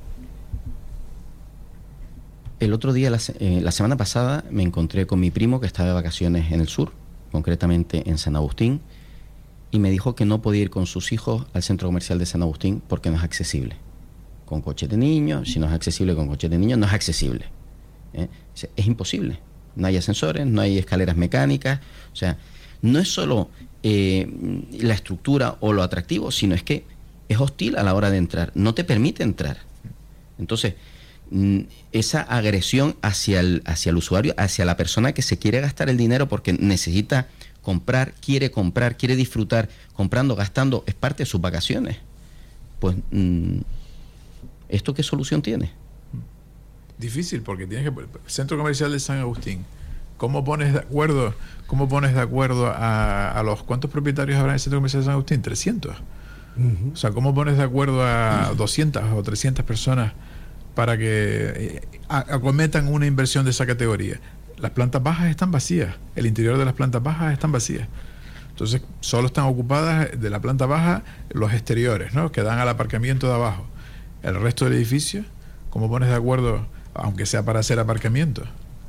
el otro día, la, eh, la semana pasada, me encontré con mi primo que estaba de vacaciones en el sur, concretamente en San Agustín, y me dijo que no podía ir con sus hijos al centro comercial de San Agustín porque no es accesible. Con coches de niños, si no es accesible con coches de niños, no es accesible. ¿eh? Es imposible. No hay ascensores, no hay escaleras mecánicas. O sea, no es solo eh, la estructura o lo atractivo, sino es que es hostil a la hora de entrar, no te permite entrar. Entonces, esa agresión hacia el, hacia el usuario, hacia la persona que se quiere gastar el dinero porque necesita comprar, quiere comprar, quiere disfrutar, comprando, gastando, es parte de sus vacaciones. Pues, ¿esto qué solución tiene? Difícil, porque tienes que... Centro Comercial de San Agustín, ¿cómo pones de acuerdo, cómo pones de acuerdo a, a los... ¿Cuántos propietarios habrá en el Centro Comercial de San Agustín? trescientos. Uh-huh. O sea, ¿cómo pones de acuerdo a doscientas o trescientas personas para que eh, acometan una inversión de esa categoría? Las plantas bajas están vacías, el interior de las plantas bajas están vacías. Entonces, solo están ocupadas de la planta baja los exteriores, ¿no?, que dan al aparcamiento de abajo. El resto del edificio, ¿cómo pones de acuerdo, aunque sea para hacer aparcamiento?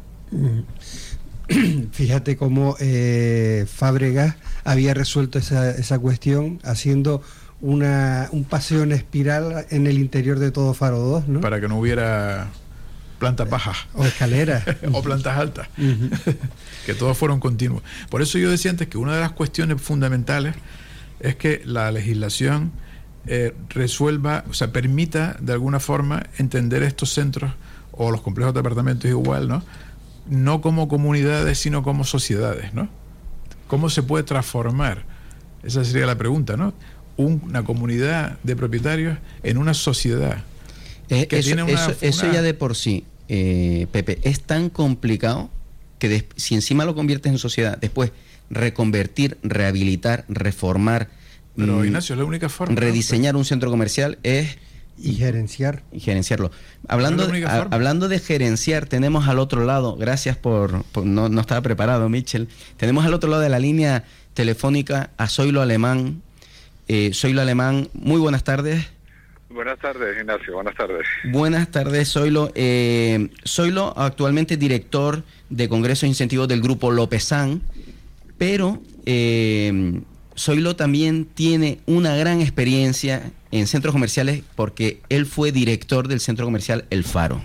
Fíjate cómo eh, Fábregas había resuelto esa, esa cuestión haciendo una, un paseo en espiral en el interior de todo Faro dos, ¿no? Para que no hubiera plantas bajas. O escaleras. O plantas altas. Uh-huh. Que todos fueron continuos. Por eso yo decía antes que una de las cuestiones fundamentales es que la legislación eh, resuelva, o sea, permita de alguna forma entender estos centros o los complejos de apartamentos igual, ¿no? No como comunidades, sino como sociedades, ¿no? ¿Cómo se puede transformar? Esa sería la pregunta, ¿no? Una comunidad de propietarios en una sociedad. Eh, que eso, tiene una, eso, eso una... ya de por sí, eh, Pepe, es tan complicado que de, si encima lo conviertes en sociedad, después reconvertir, rehabilitar, reformar. Pero mmm, Ignacio, es la única forma. Rediseñar, ¿no?, un centro comercial es... Y gerenciar. Y gerenciarlo. Hablando, no a, hablando de gerenciar, tenemos al otro lado, gracias por... por no, no estaba preparado, Michel. Tenemos al otro lado de la línea telefónica a Zoilo Alemán. Eh, Zoilo Alemán, muy buenas tardes. Buenas tardes, Ignacio, buenas tardes. Buenas tardes, Zoilo. Eh, Zoilo, actualmente director de Congresos e Incentivos del Grupo Lopezán, pero eh, Zoilo también tiene una gran experiencia en centros comerciales porque él fue director del centro comercial El Faro.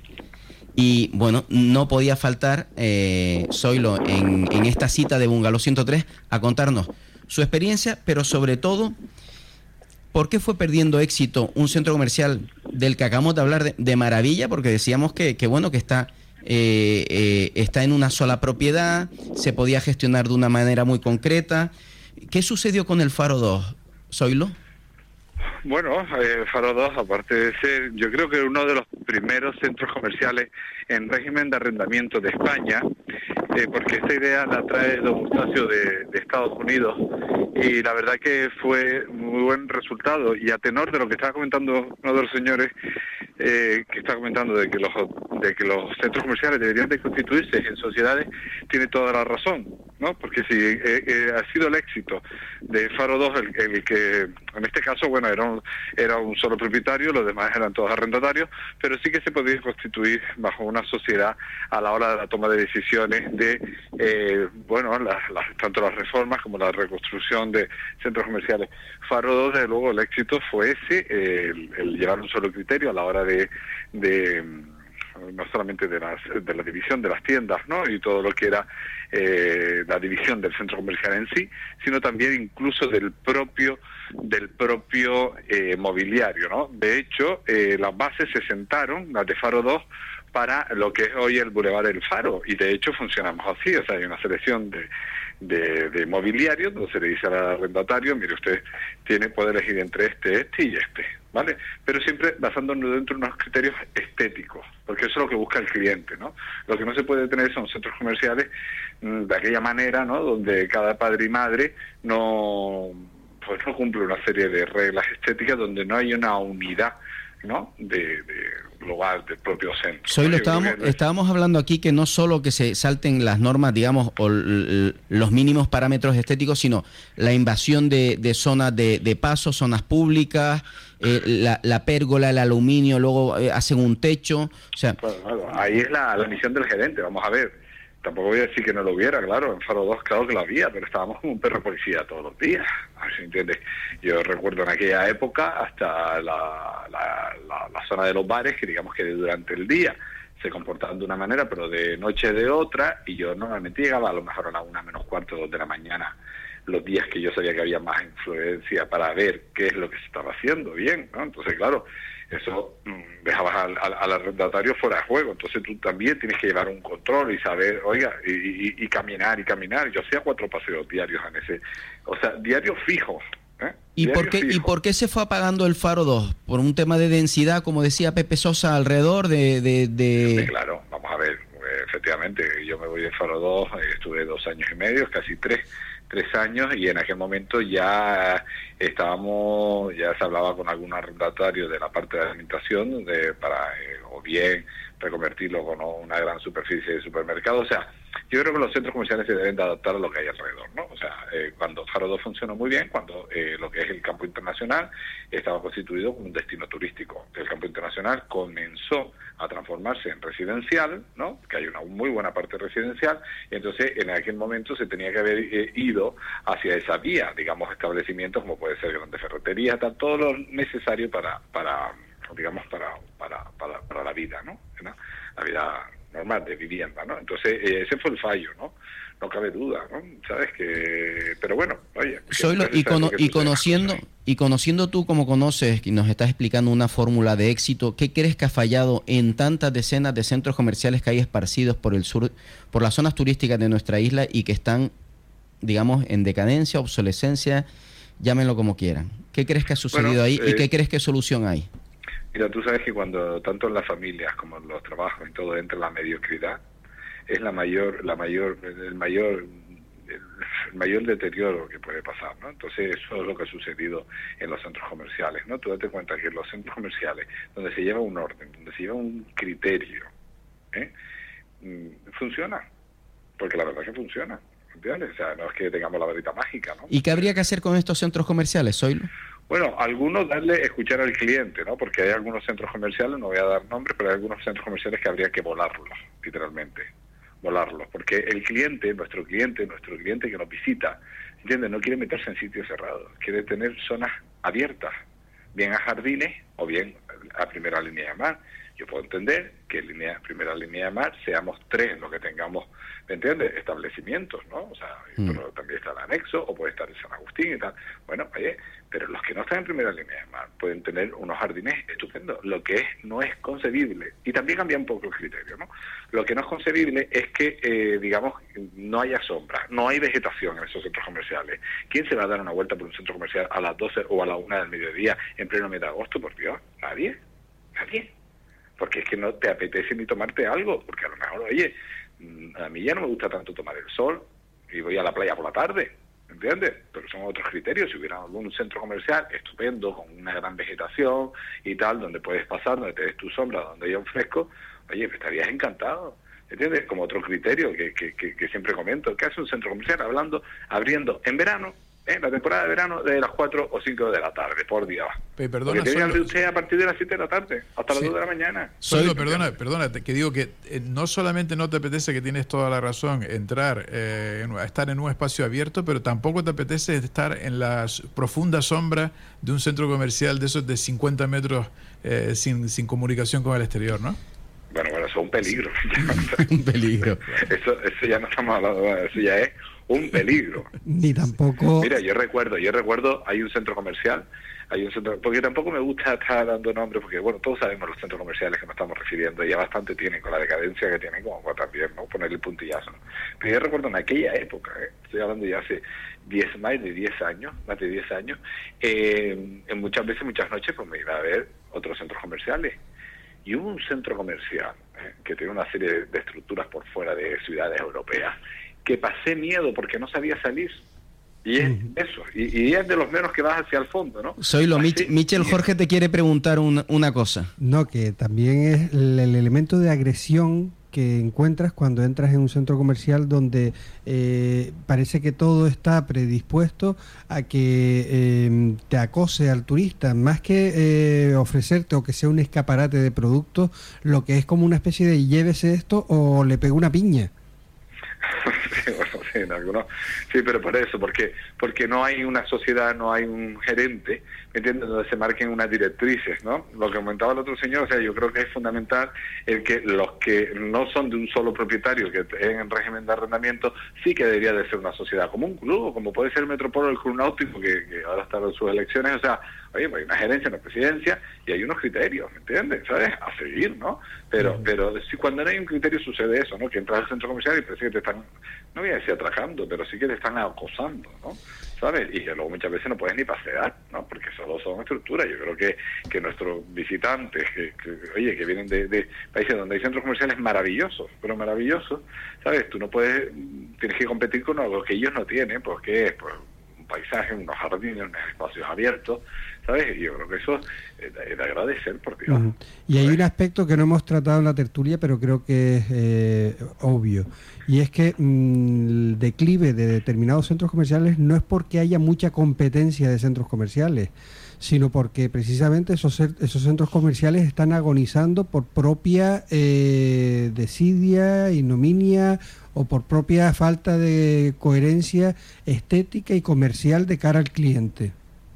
Y bueno, no podía faltar eh, Zoilo en, en esta cita de Bungalow ciento tres a contarnos su experiencia, pero sobre todo, ¿por qué fue perdiendo éxito un centro comercial del que acabamos de hablar de, de maravilla? Porque decíamos que, que bueno, que está, eh, eh, está en una sola propiedad, se podía gestionar de una manera muy concreta. ¿Qué sucedió con el Faro dos, Zoilo? Bueno, eh, Faro dos, aparte de ser, yo creo que uno de los primeros centros comerciales en régimen de arrendamiento de España, eh, porque esta idea la trae don Eustacio de, de Estados Unidos, y la verdad que fue muy buen resultado. Y a tenor de lo que estaba comentando uno de los señores, eh, que está comentando de que los de que los centros comerciales deberían de constituirse en sociedades, tiene toda la razón, ¿no? Porque si eh, eh, ha sido el éxito de Faro dos el, el que, en este caso, bueno, era un, era un solo propietario, los demás eran todos arrendatarios, pero sí que se podía constituir bajo una sociedad a la hora de la toma de decisiones de, eh, bueno, las, las, tanto las reformas como la reconstrucción de centros comerciales. Faro dos, desde luego, el éxito fue ese, eh, el, el llevar un solo criterio a la hora de, de no solamente de, las, de la división de las tiendas, ¿no?, y todo lo que era eh, la división del centro comercial en sí, sino también incluso del propio del propio eh, mobiliario, ¿no? De hecho, eh, las bases se sentaron, las de Faro dos, para lo que es hoy el Boulevard El Faro, y de hecho funcionamos así. O sea, hay una selección de de, de mobiliario donde se le dice al arrendatario: mire, usted tiene puede elegir entre este, este y este, ¿vale? Pero siempre basándonos dentro de unos criterios estéticos, porque eso es lo que busca el cliente, ¿no? Lo que no se puede tener son centros comerciales mmm, de aquella manera, ¿no?, donde cada padre y madre no pues no cumple una serie de reglas estéticas, donde no hay una unidad, ¿no?, de, de global del propio centro. Zoilo, estábamos, que... estábamos hablando aquí que no solo que se salten las normas, digamos, o l- los mínimos parámetros estéticos, sino la invasión de, de zonas de, de paso, zonas públicas, eh, la, la pérgola, el aluminio, luego eh, hacen un techo, o sea... Bueno, bueno, ahí es la, la misión del gerente, vamos a ver. Tampoco voy a decir que no lo hubiera, claro, en Faro dos claro que lo había, pero estábamos como un perro policía todos los días, a ver si entiendes. Yo recuerdo en aquella época hasta la, la, la, la zona de los bares, que digamos que durante el día se comportaban de una manera, pero de noche de otra, y yo normalmente llegaba a lo mejor a la una menos cuarto, dos de la mañana, los días que yo sabía que había más influencia, para ver qué es lo que se estaba haciendo bien, ¿no? Entonces, claro, eso mmm, dejabas al, al, al arrendatario fuera de juego. Entonces tú también tienes que llevar un control y saber, oiga, y, y, y caminar y caminar. Yo hacía cuatro paseos diarios en ese, o sea, diarios fijos. ¿eh? ¿Y Diarios por qué fijos. y por qué se fue apagando el Faro dos? ¿Por un tema de densidad, como decía Pepe Sosa, alrededor de...? de, de... Sí, claro, vamos a ver, efectivamente, yo me voy de Faro dos, estuve dos años y medio, casi tres, tres años, y en aquel momento ya estábamos, ya se hablaba con algún arrendatario de la parte de alimentación, de, para, eh, o bien reconvertirlo con una gran superficie de supermercado. O sea, yo creo que los centros comerciales se deben de adaptar a lo que hay alrededor, ¿no? O sea, eh, cuando Faro dos funcionó muy bien, cuando eh, lo que es el campo internacional estaba constituido como un destino turístico. El campo internacional comenzó a transformarse en residencial, ¿no? Que hay una muy buena parte residencial, y entonces en aquel momento se tenía que haber eh, ido hacia esa vía, digamos, establecimientos como puede ser grandes ferreterías, tal, todo lo necesario para, para digamos, para, para, para, para la vida, ¿no? ¿no? La vida normal de vivienda, ¿no? Entonces, eh, ese fue el fallo, ¿no? No cabe duda, ¿no? Sabes que, pero bueno, oye, Zoilo, y, cono y conociendo y conociendo tú como conoces y nos estás explicando una fórmula de éxito, ¿qué crees que ha fallado en tantas decenas de centros comerciales que hay esparcidos por el sur, por las zonas turísticas de nuestra isla y que están, digamos, en decadencia, obsolescencia, llámenlo como quieran? ¿Qué crees que ha sucedido bueno, ahí eh, y qué crees que solución hay? Mira, tú sabes que cuando tanto en las familias como en los trabajos y todo entra la mediocridad, es la mayor, la mayor, el mayor, el mayor deterioro que puede pasar, ¿no? Entonces eso es lo que ha sucedido en los centros comerciales, ¿no? Tú date cuenta que en los centros comerciales, donde se lleva un orden, donde se lleva un criterio, ¿eh? funciona, porque la verdad es que funciona, ¿entiendes? O sea, no es que tengamos la varita mágica, ¿no? ¿Y qué habría que hacer con estos centros comerciales, Zoilo? Bueno, algunos darle, escuchar al cliente, ¿no? Porque hay algunos centros comerciales, no voy a dar nombres, pero hay algunos centros comerciales que habría que volarlos, literalmente, volarlos, porque el cliente, nuestro cliente, nuestro cliente que nos visita, ¿entiendes? No quiere meterse en sitios cerrados, quiere tener zonas abiertas, bien a jardines o bien a primera línea de mar. Yo puedo entender que en línea, primera línea de mar seamos tres los que tengamos, ¿me entiendes? Establecimientos, ¿no? O sea, mm. pero también está el anexo, o puede estar en San Agustín y tal. Bueno, oye, pero los que no están en primera línea de mar pueden tener unos jardines estupendos. Lo que es no es concebible, y también cambia un poco el criterio, ¿no? Lo que no es concebible es que, eh, digamos, no haya sombra, no hay vegetación en esos centros comerciales. ¿Quién se va a dar una vuelta por un centro comercial a las doce o a la una del mediodía en pleno mes de agosto? Por Dios, nadie, nadie. Porque es que no te apetece ni tomarte algo, porque a lo mejor, oye, a mí ya no me gusta tanto tomar el sol y voy a la playa por la tarde, ¿entiendes? Pero son otros criterios. Si hubiera algún centro comercial estupendo, con una gran vegetación y tal, donde puedes pasar, donde te des tu sombra, donde haya un fresco, oye, pues estarías encantado, ¿entiendes? Como otro criterio que, que, que, que siempre comento, ¿qué hace un centro comercial hablando, abriendo en verano? ¿Eh? La temporada de verano de las cuatro o cinco de la tarde, por día. Pe, perdona, Porque tiene usted a partir de las siete de la tarde, hasta sí. las dos de la mañana. Zoilo, perdona, perdona, te, que digo que eh, no solamente no te apetece, que tienes toda la razón, entrar, eh, en, estar en un espacio abierto, pero tampoco te apetece estar en la profunda sombra de un centro comercial de esos de cincuenta metros eh, sin, sin comunicación con el exterior, ¿no? Bueno, bueno, eso es un peligro. Un peligro. Eso, eso ya no estamos hablando, eso ya es un peligro. Ni tampoco... Mira, yo recuerdo, yo recuerdo, hay un centro comercial, hay un centro, porque tampoco me gusta estar dando nombres, porque bueno, todos sabemos los centros comerciales que nos estamos refiriendo, ya bastante tienen, con la decadencia que tienen, como para también, ¿no? Ponerle el puntillazo, ¿no? Pero yo recuerdo en aquella época, ¿eh? Estoy hablando ya hace diez, más de diez años, más de diez años, eh, en muchas veces, muchas noches, pues me iba a ver otros centros comerciales. Y hubo un centro comercial eh, que tiene una serie de, de estructuras por fuera de ciudades europeas, que pasé miedo porque no sabía salir. Y es mm. eso, y, y es de los menos que vas hacia el fondo, ¿no? Zoilo, Mich Michel Jorge te quiere preguntar una, una cosa. No, que también es el, el elemento de agresión que encuentras cuando entras en un centro comercial donde eh, parece que todo está predispuesto a que eh, te acose al turista, más que eh, ofrecerte o que sea un escaparate de productos, lo que es como una especie de llévese esto o le pego una piña. Sí, bueno, sí, entiendes? Algunos, sí, pero por eso, porque porque no hay una sociedad, no hay un gerente, ¿me entiendes? Donde se marquen unas directrices, ¿no? Lo que comentaba el otro señor, o sea, yo creo que es fundamental el que los que no son de un solo propietario, que estén en régimen de arrendamiento, sí que debería de ser una sociedad, como un club, como puede ser el Metropolo del Club Náutico, que, que ahora está en sus elecciones, o sea, oye, pues hay una gerencia, una presidencia, y hay unos criterios, ¿me entiendes? ¿Sabes? A seguir, ¿no? Pero, uh-huh. pero si cuando no hay un criterio sucede eso, ¿no? Que entras al centro comercial y parece que te están, no voy a decir atracando, pero sí que te están acosando, ¿no? ¿Sabes? Y que luego muchas veces no puedes ni pasear, ¿no? Porque solo son estructuras. Yo creo que, que nuestros visitantes, que, que, oye, que vienen de, de países donde hay centros comerciales maravillosos, pero maravillosos, ¿sabes? Tú no puedes, tienes que competir con algo que ellos no tienen, porque es pues, un paisaje, unos jardines, unos espacios abiertos, ¿sabes? Y yo creo que eso es de agradecer, por Dios. Uh-huh. Y hay un aspecto que no hemos tratado en la tertulia, pero creo que es eh, obvio, y es que mmm, el declive de determinados centros comerciales no es porque haya mucha competencia de centros comerciales, sino porque precisamente esos, esos centros comerciales están agonizando por propia eh, desidia, ignominia, o por propia falta de coherencia estética y comercial de cara al cliente.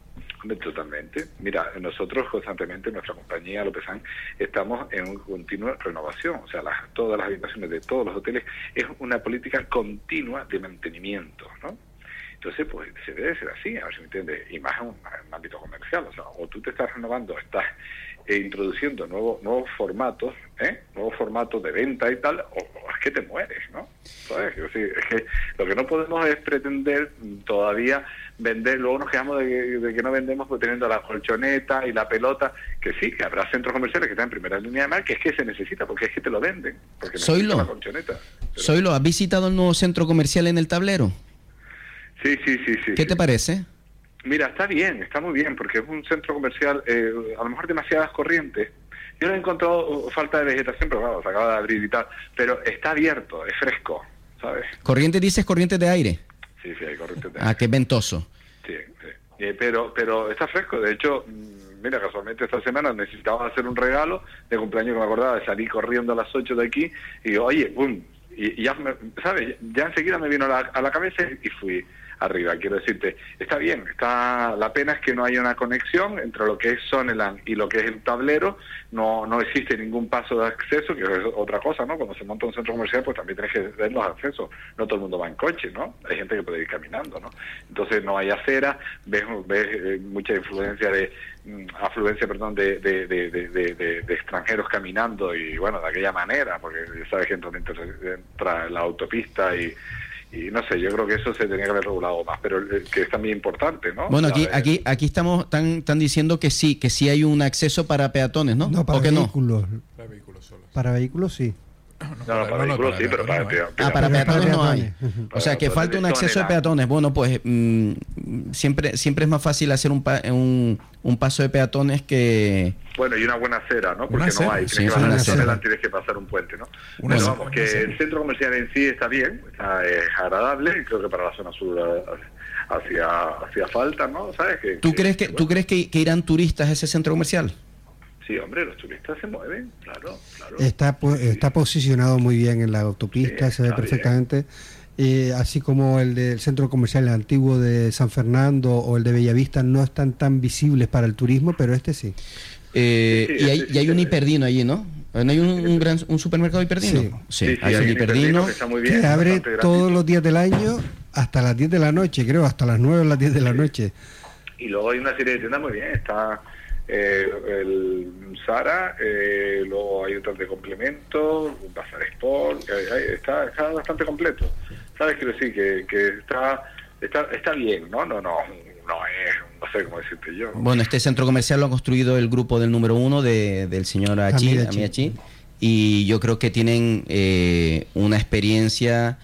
Totalmente. Mira, nosotros constantemente, nuestra compañía Lopezán, estamos en una continua renovación. O sea, las, todas las habitaciones de todos los hoteles es una política continua de mantenimiento, ¿no? Entonces, pues se debe ser así, a ver si me entiendes, y más en un, en un ámbito comercial. O sea, o tú te estás renovando, estás eh, introduciendo nuevos nuevos formatos, ¿eh? Nuevos formatos de venta y tal, o, o es que te mueres, ¿no? ¿Sabes? Es decir, es que lo que no podemos es pretender todavía vender, luego nos quedamos de, de que no vendemos pues teniendo la colchoneta y la pelota, que sí, que habrá centros comerciales que están en primera línea de mar, que es que se necesita, porque es que te lo venden, porque necesitan la colchoneta. Pero... Zoilo, ¿has visitado el nuevo centro comercial en El Tablero? Sí, sí, sí, sí. ¿Qué sí. te parece? Mira, está bien, está muy bien, porque es un centro comercial, eh, a lo mejor demasiadas corrientes. Yo no he encontrado falta de vegetación, pero claro, se acaba de abrir y tal, pero está abierto, es fresco, ¿sabes? ¿Corriente dices corriente de aire? Sí, sí, hay corriente de aire. Ah, qué ventoso. Sí, sí. Eh, pero, pero está fresco, de hecho, mira, casualmente esta semana necesitaba hacer un regalo de cumpleaños que me acordaba, de salir corriendo a las ocho de aquí, y digo, oye, pum, y, y ya, me, ¿sabes? Ya enseguida me vino a la, a la cabeza y fui arriba. Quiero decirte, está bien, está, la pena es que no haya una conexión entre lo que es Soneland y lo que es el Tablero, no no existe ningún paso de acceso, que es otra cosa, ¿no? Cuando se monta un centro comercial, pues también tienes que ver los accesos, no todo el mundo va en coche, ¿no? Hay gente que puede ir caminando, ¿no? Entonces no hay acera, ves, ves eh, mucha influencia de, afluencia, perdón, de, de, de, de, de, de, de extranjeros caminando, y bueno, de aquella manera, porque sabes que entra, entra la autopista y y no sé, yo creo que eso se tenía que haber regulado más, pero que es también importante, ¿no? Bueno, aquí ¿sabes? aquí aquí estamos tan tan diciendo que sí, que sí hay un acceso para peatones, ¿no? No, para ¿O que vehículos. no? Para vehículos solos. Para vehículos sí. No, no, para, no, vehículos no, sí, pero para, para, ah, para peatones no hay. O sea, que para falta un acceso de peatones. Bueno, pues mmm, siempre siempre es más fácil hacer un, pa un un paso de peatones que... Bueno, y una buena acera, ¿no? Porque no hay. Sí, tienes, que que una acera. Tienes que pasar un puente, ¿no? Una bueno, acera, vamos, que acera. el centro comercial en sí está bien, está, es agradable, y creo que para la zona sur hacía, hacía falta, ¿no? ¿Sabes? Que, ¿Tú que, crees que, bueno. ¿tú crees que, que irán turistas a ese centro comercial? Sí, hombre, los turistas se mueven, claro, claro. Está, está posicionado muy bien en la autopista, Sí, se ve está perfectamente. Eh, así como el del centro comercial antiguo de San Fernando o el de Bellavista no están tan visibles para el turismo, pero este sí. Eh, Sí, sí, y hay, sí, y hay sí, un sí. hiperdino allí, ¿no? ¿No hay un, un gran un supermercado hiperdino? Sí. Sí, Sí, sí, hay un hiperdino. que está muy bien, Que abre bastante todos grandito. los días del año hasta las diez de la noche, creo, hasta las nueve o las diez de la noche. Y luego hay una serie de tiendas muy bien, está eh, el Zara, eh, luego hay otras de complemento, un Bazar Sport, que hay- hay- está, está bastante completo. ¿Sabes? Quiero decir que, que está, está está bien, ¿no? No, no, no es, no sé cómo decirte yo. Bueno, este centro comercial lo ha construido el grupo del número uno de, del señor Achi, Hamid Achi. Amiachi, y yo creo que tienen eh, una experiencia,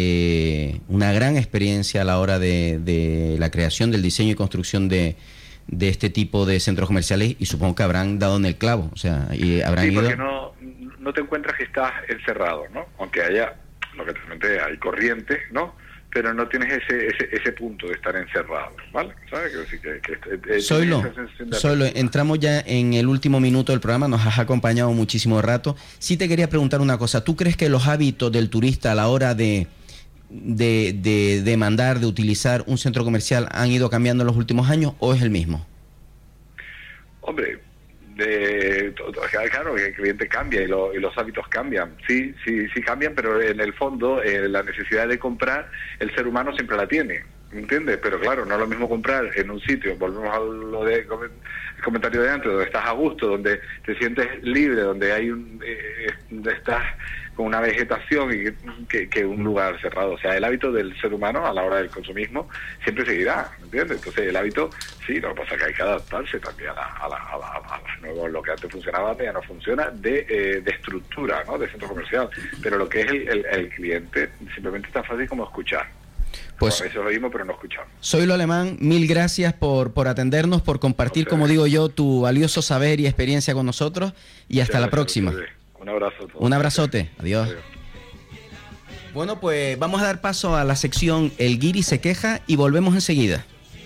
eh, una gran experiencia a la hora de, de la creación, del diseño y construcción de, de este tipo de centros comerciales, y supongo que habrán dado en el clavo, o sea, y habrán Sí, ido... porque no, no te encuentras que estás encerrado, ¿no? Aunque haya, lo que te comenté, hay corrientes, ¿no? Pero no tienes ese ese, ese punto de estar encerrado, ¿vale? ¿Sabes? Que, que, que, que, que Zoilo, tienes esa sensación de Zoilo, apertura. entramos ya en el último minuto del programa, nos has acompañado muchísimo rato. Sí te quería preguntar una cosa, ¿tú crees que los hábitos del turista a la hora de de, de demandar, de utilizar un centro comercial han ido cambiando en los últimos años o es el mismo? Hombre, de, claro que el cliente cambia y, lo, y los hábitos cambian, sí, sí, sí cambian, pero en el fondo eh, la necesidad de comprar el ser humano siempre la tiene, ¿entiendes? Pero claro, no es lo mismo comprar en un sitio, volvemos a lo de el comentario de antes, donde estás a gusto, donde te sientes libre, donde hay un, eh, donde estás con una vegetación y que, que un lugar cerrado. O sea, el hábito del ser humano a la hora del consumismo siempre seguirá, ¿entiendes? Entonces el hábito, sí, lo que pasa es que hay que adaptarse también a, la, a, la, a, la, a las nuevas, lo que antes funcionaba ya no funciona, de, eh, de estructura, ¿no? De centro comercial. Pero lo que es el, el, el cliente, simplemente es tan fácil como escuchar. Pues a veces lo oímos, pero no escuchamos. Zoilo Alemán, mil gracias por, por atendernos, por compartir, como digo yo, tu valioso saber y experiencia con nosotros, y hasta la próxima. Un abrazo. Un abrazote. Adiós. Adiós. Bueno, pues vamos a dar paso a la sección El Guiri se queja y volvemos enseguida.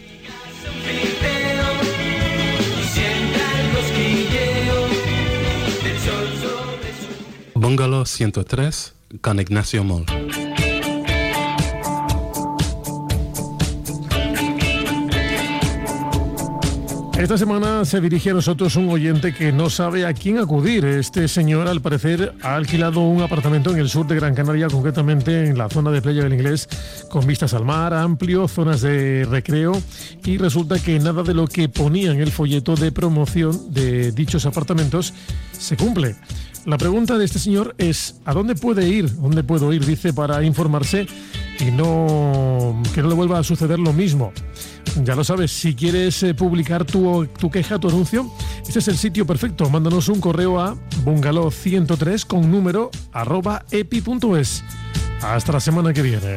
Bungalow ciento tres con Ignacio Moll. Esta semana se dirige a nosotros un oyente que no sabe a quién acudir. Este señor, al parecer, ha alquilado un apartamento en el sur de Gran Canaria, concretamente en la zona de Playa del Inglés, con vistas al mar, amplio, zonas de recreo, y resulta que nada de lo que ponía en el folleto de promoción de dichos apartamentos se cumple. La pregunta de este señor es: ¿a dónde puede ir? ¿Dónde puedo ir? Dice, para informarse y no que no le vuelva a suceder lo mismo. Ya lo sabes, si quieres eh, publicar tu, tu queja, tu anuncio, este es el sitio perfecto. Mándanos un correo a bungalow ciento tres con número arroba epi punto es. Hasta la semana que viene.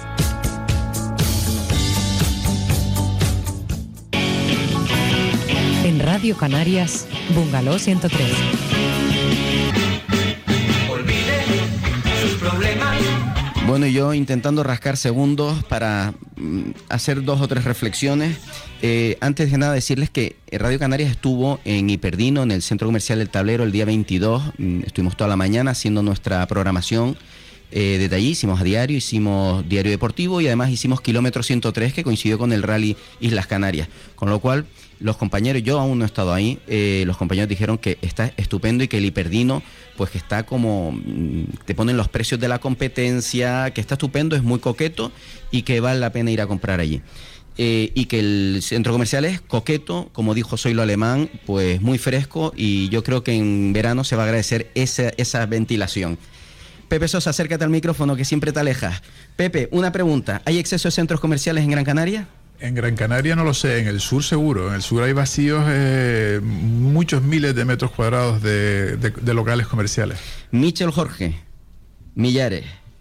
En Radio Canarias, Bungalow ciento tres. Olvide sus problemas. Bueno, yo intentando rascar segundos para mm, hacer dos o tres reflexiones. Eh, antes de nada decirles que Radio Canarias estuvo en Hiperdino, en el Centro Comercial del Tablero, el día veintidós. Mm, estuvimos toda la mañana haciendo nuestra programación eh, desde allí. Hicimos a diario, hicimos diario deportivo y además hicimos kilómetro ciento tres, que coincidió con el Rally Islas Canarias. Con lo cual, los compañeros, yo aún no he estado ahí, eh, los compañeros dijeron que está estupendo y que el Hiperdino, pues que está como, te ponen los precios de la competencia, que está estupendo, es muy coqueto y que vale la pena ir a comprar allí. Eh, y que el centro comercial es coqueto, como dijo Zoilo Alemán, pues muy fresco, y yo creo que en verano se va a agradecer esa, esa ventilación. Pepe Sosa, acércate al micrófono que siempre te alejas. Pepe, una pregunta, ¿hay exceso de centros comerciales en Gran Canaria? En Gran Canaria no lo sé, en el sur seguro. En el sur hay vacíos, eh, muchos miles de metros cuadrados de, de, de locales comerciales. Michel Jorge, Millares,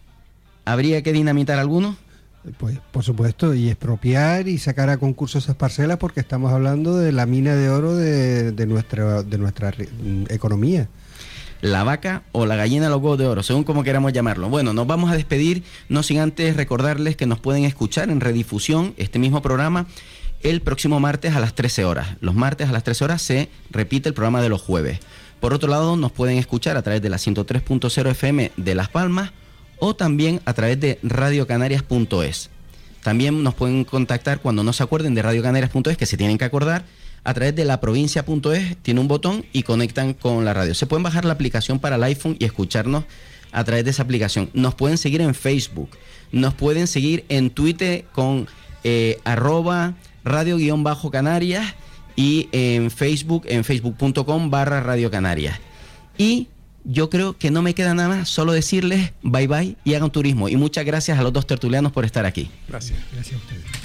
¿habría que dinamitar alguno? Pues por supuesto, y expropiar y sacar a concurso esas parcelas, porque estamos hablando de la mina de oro de, de, nuestra, de nuestra economía. La vaca o la gallina de los huevos de oro, según como queramos llamarlo. Bueno, nos vamos a despedir, no sin antes recordarles que nos pueden escuchar en redifusión este mismo programa el próximo martes a las trece horas. Los martes a las trece horas se repite el programa de los jueves. Por otro lado, nos pueden escuchar a través de la ciento tres punto cero F M de Las Palmas o también a través de radio canarias punto es. También nos pueden contactar cuando no se acuerden de radio canarias punto es, que se tienen que acordar, a través de la provincia punto es, tiene un botón y conectan con la radio. Se pueden bajar la aplicación para el iPhone y escucharnos a través de esa aplicación. Nos pueden seguir en Facebook, nos pueden seguir en Twitter con eh, arroba radio guión bajo Canarias y en Facebook, en facebook punto com barra Radio Canarias. Y yo creo que no me queda nada más, solo decirles bye bye y hagan turismo. Y muchas gracias a los dos tertulianos por estar aquí. Gracias. Gracias a ustedes.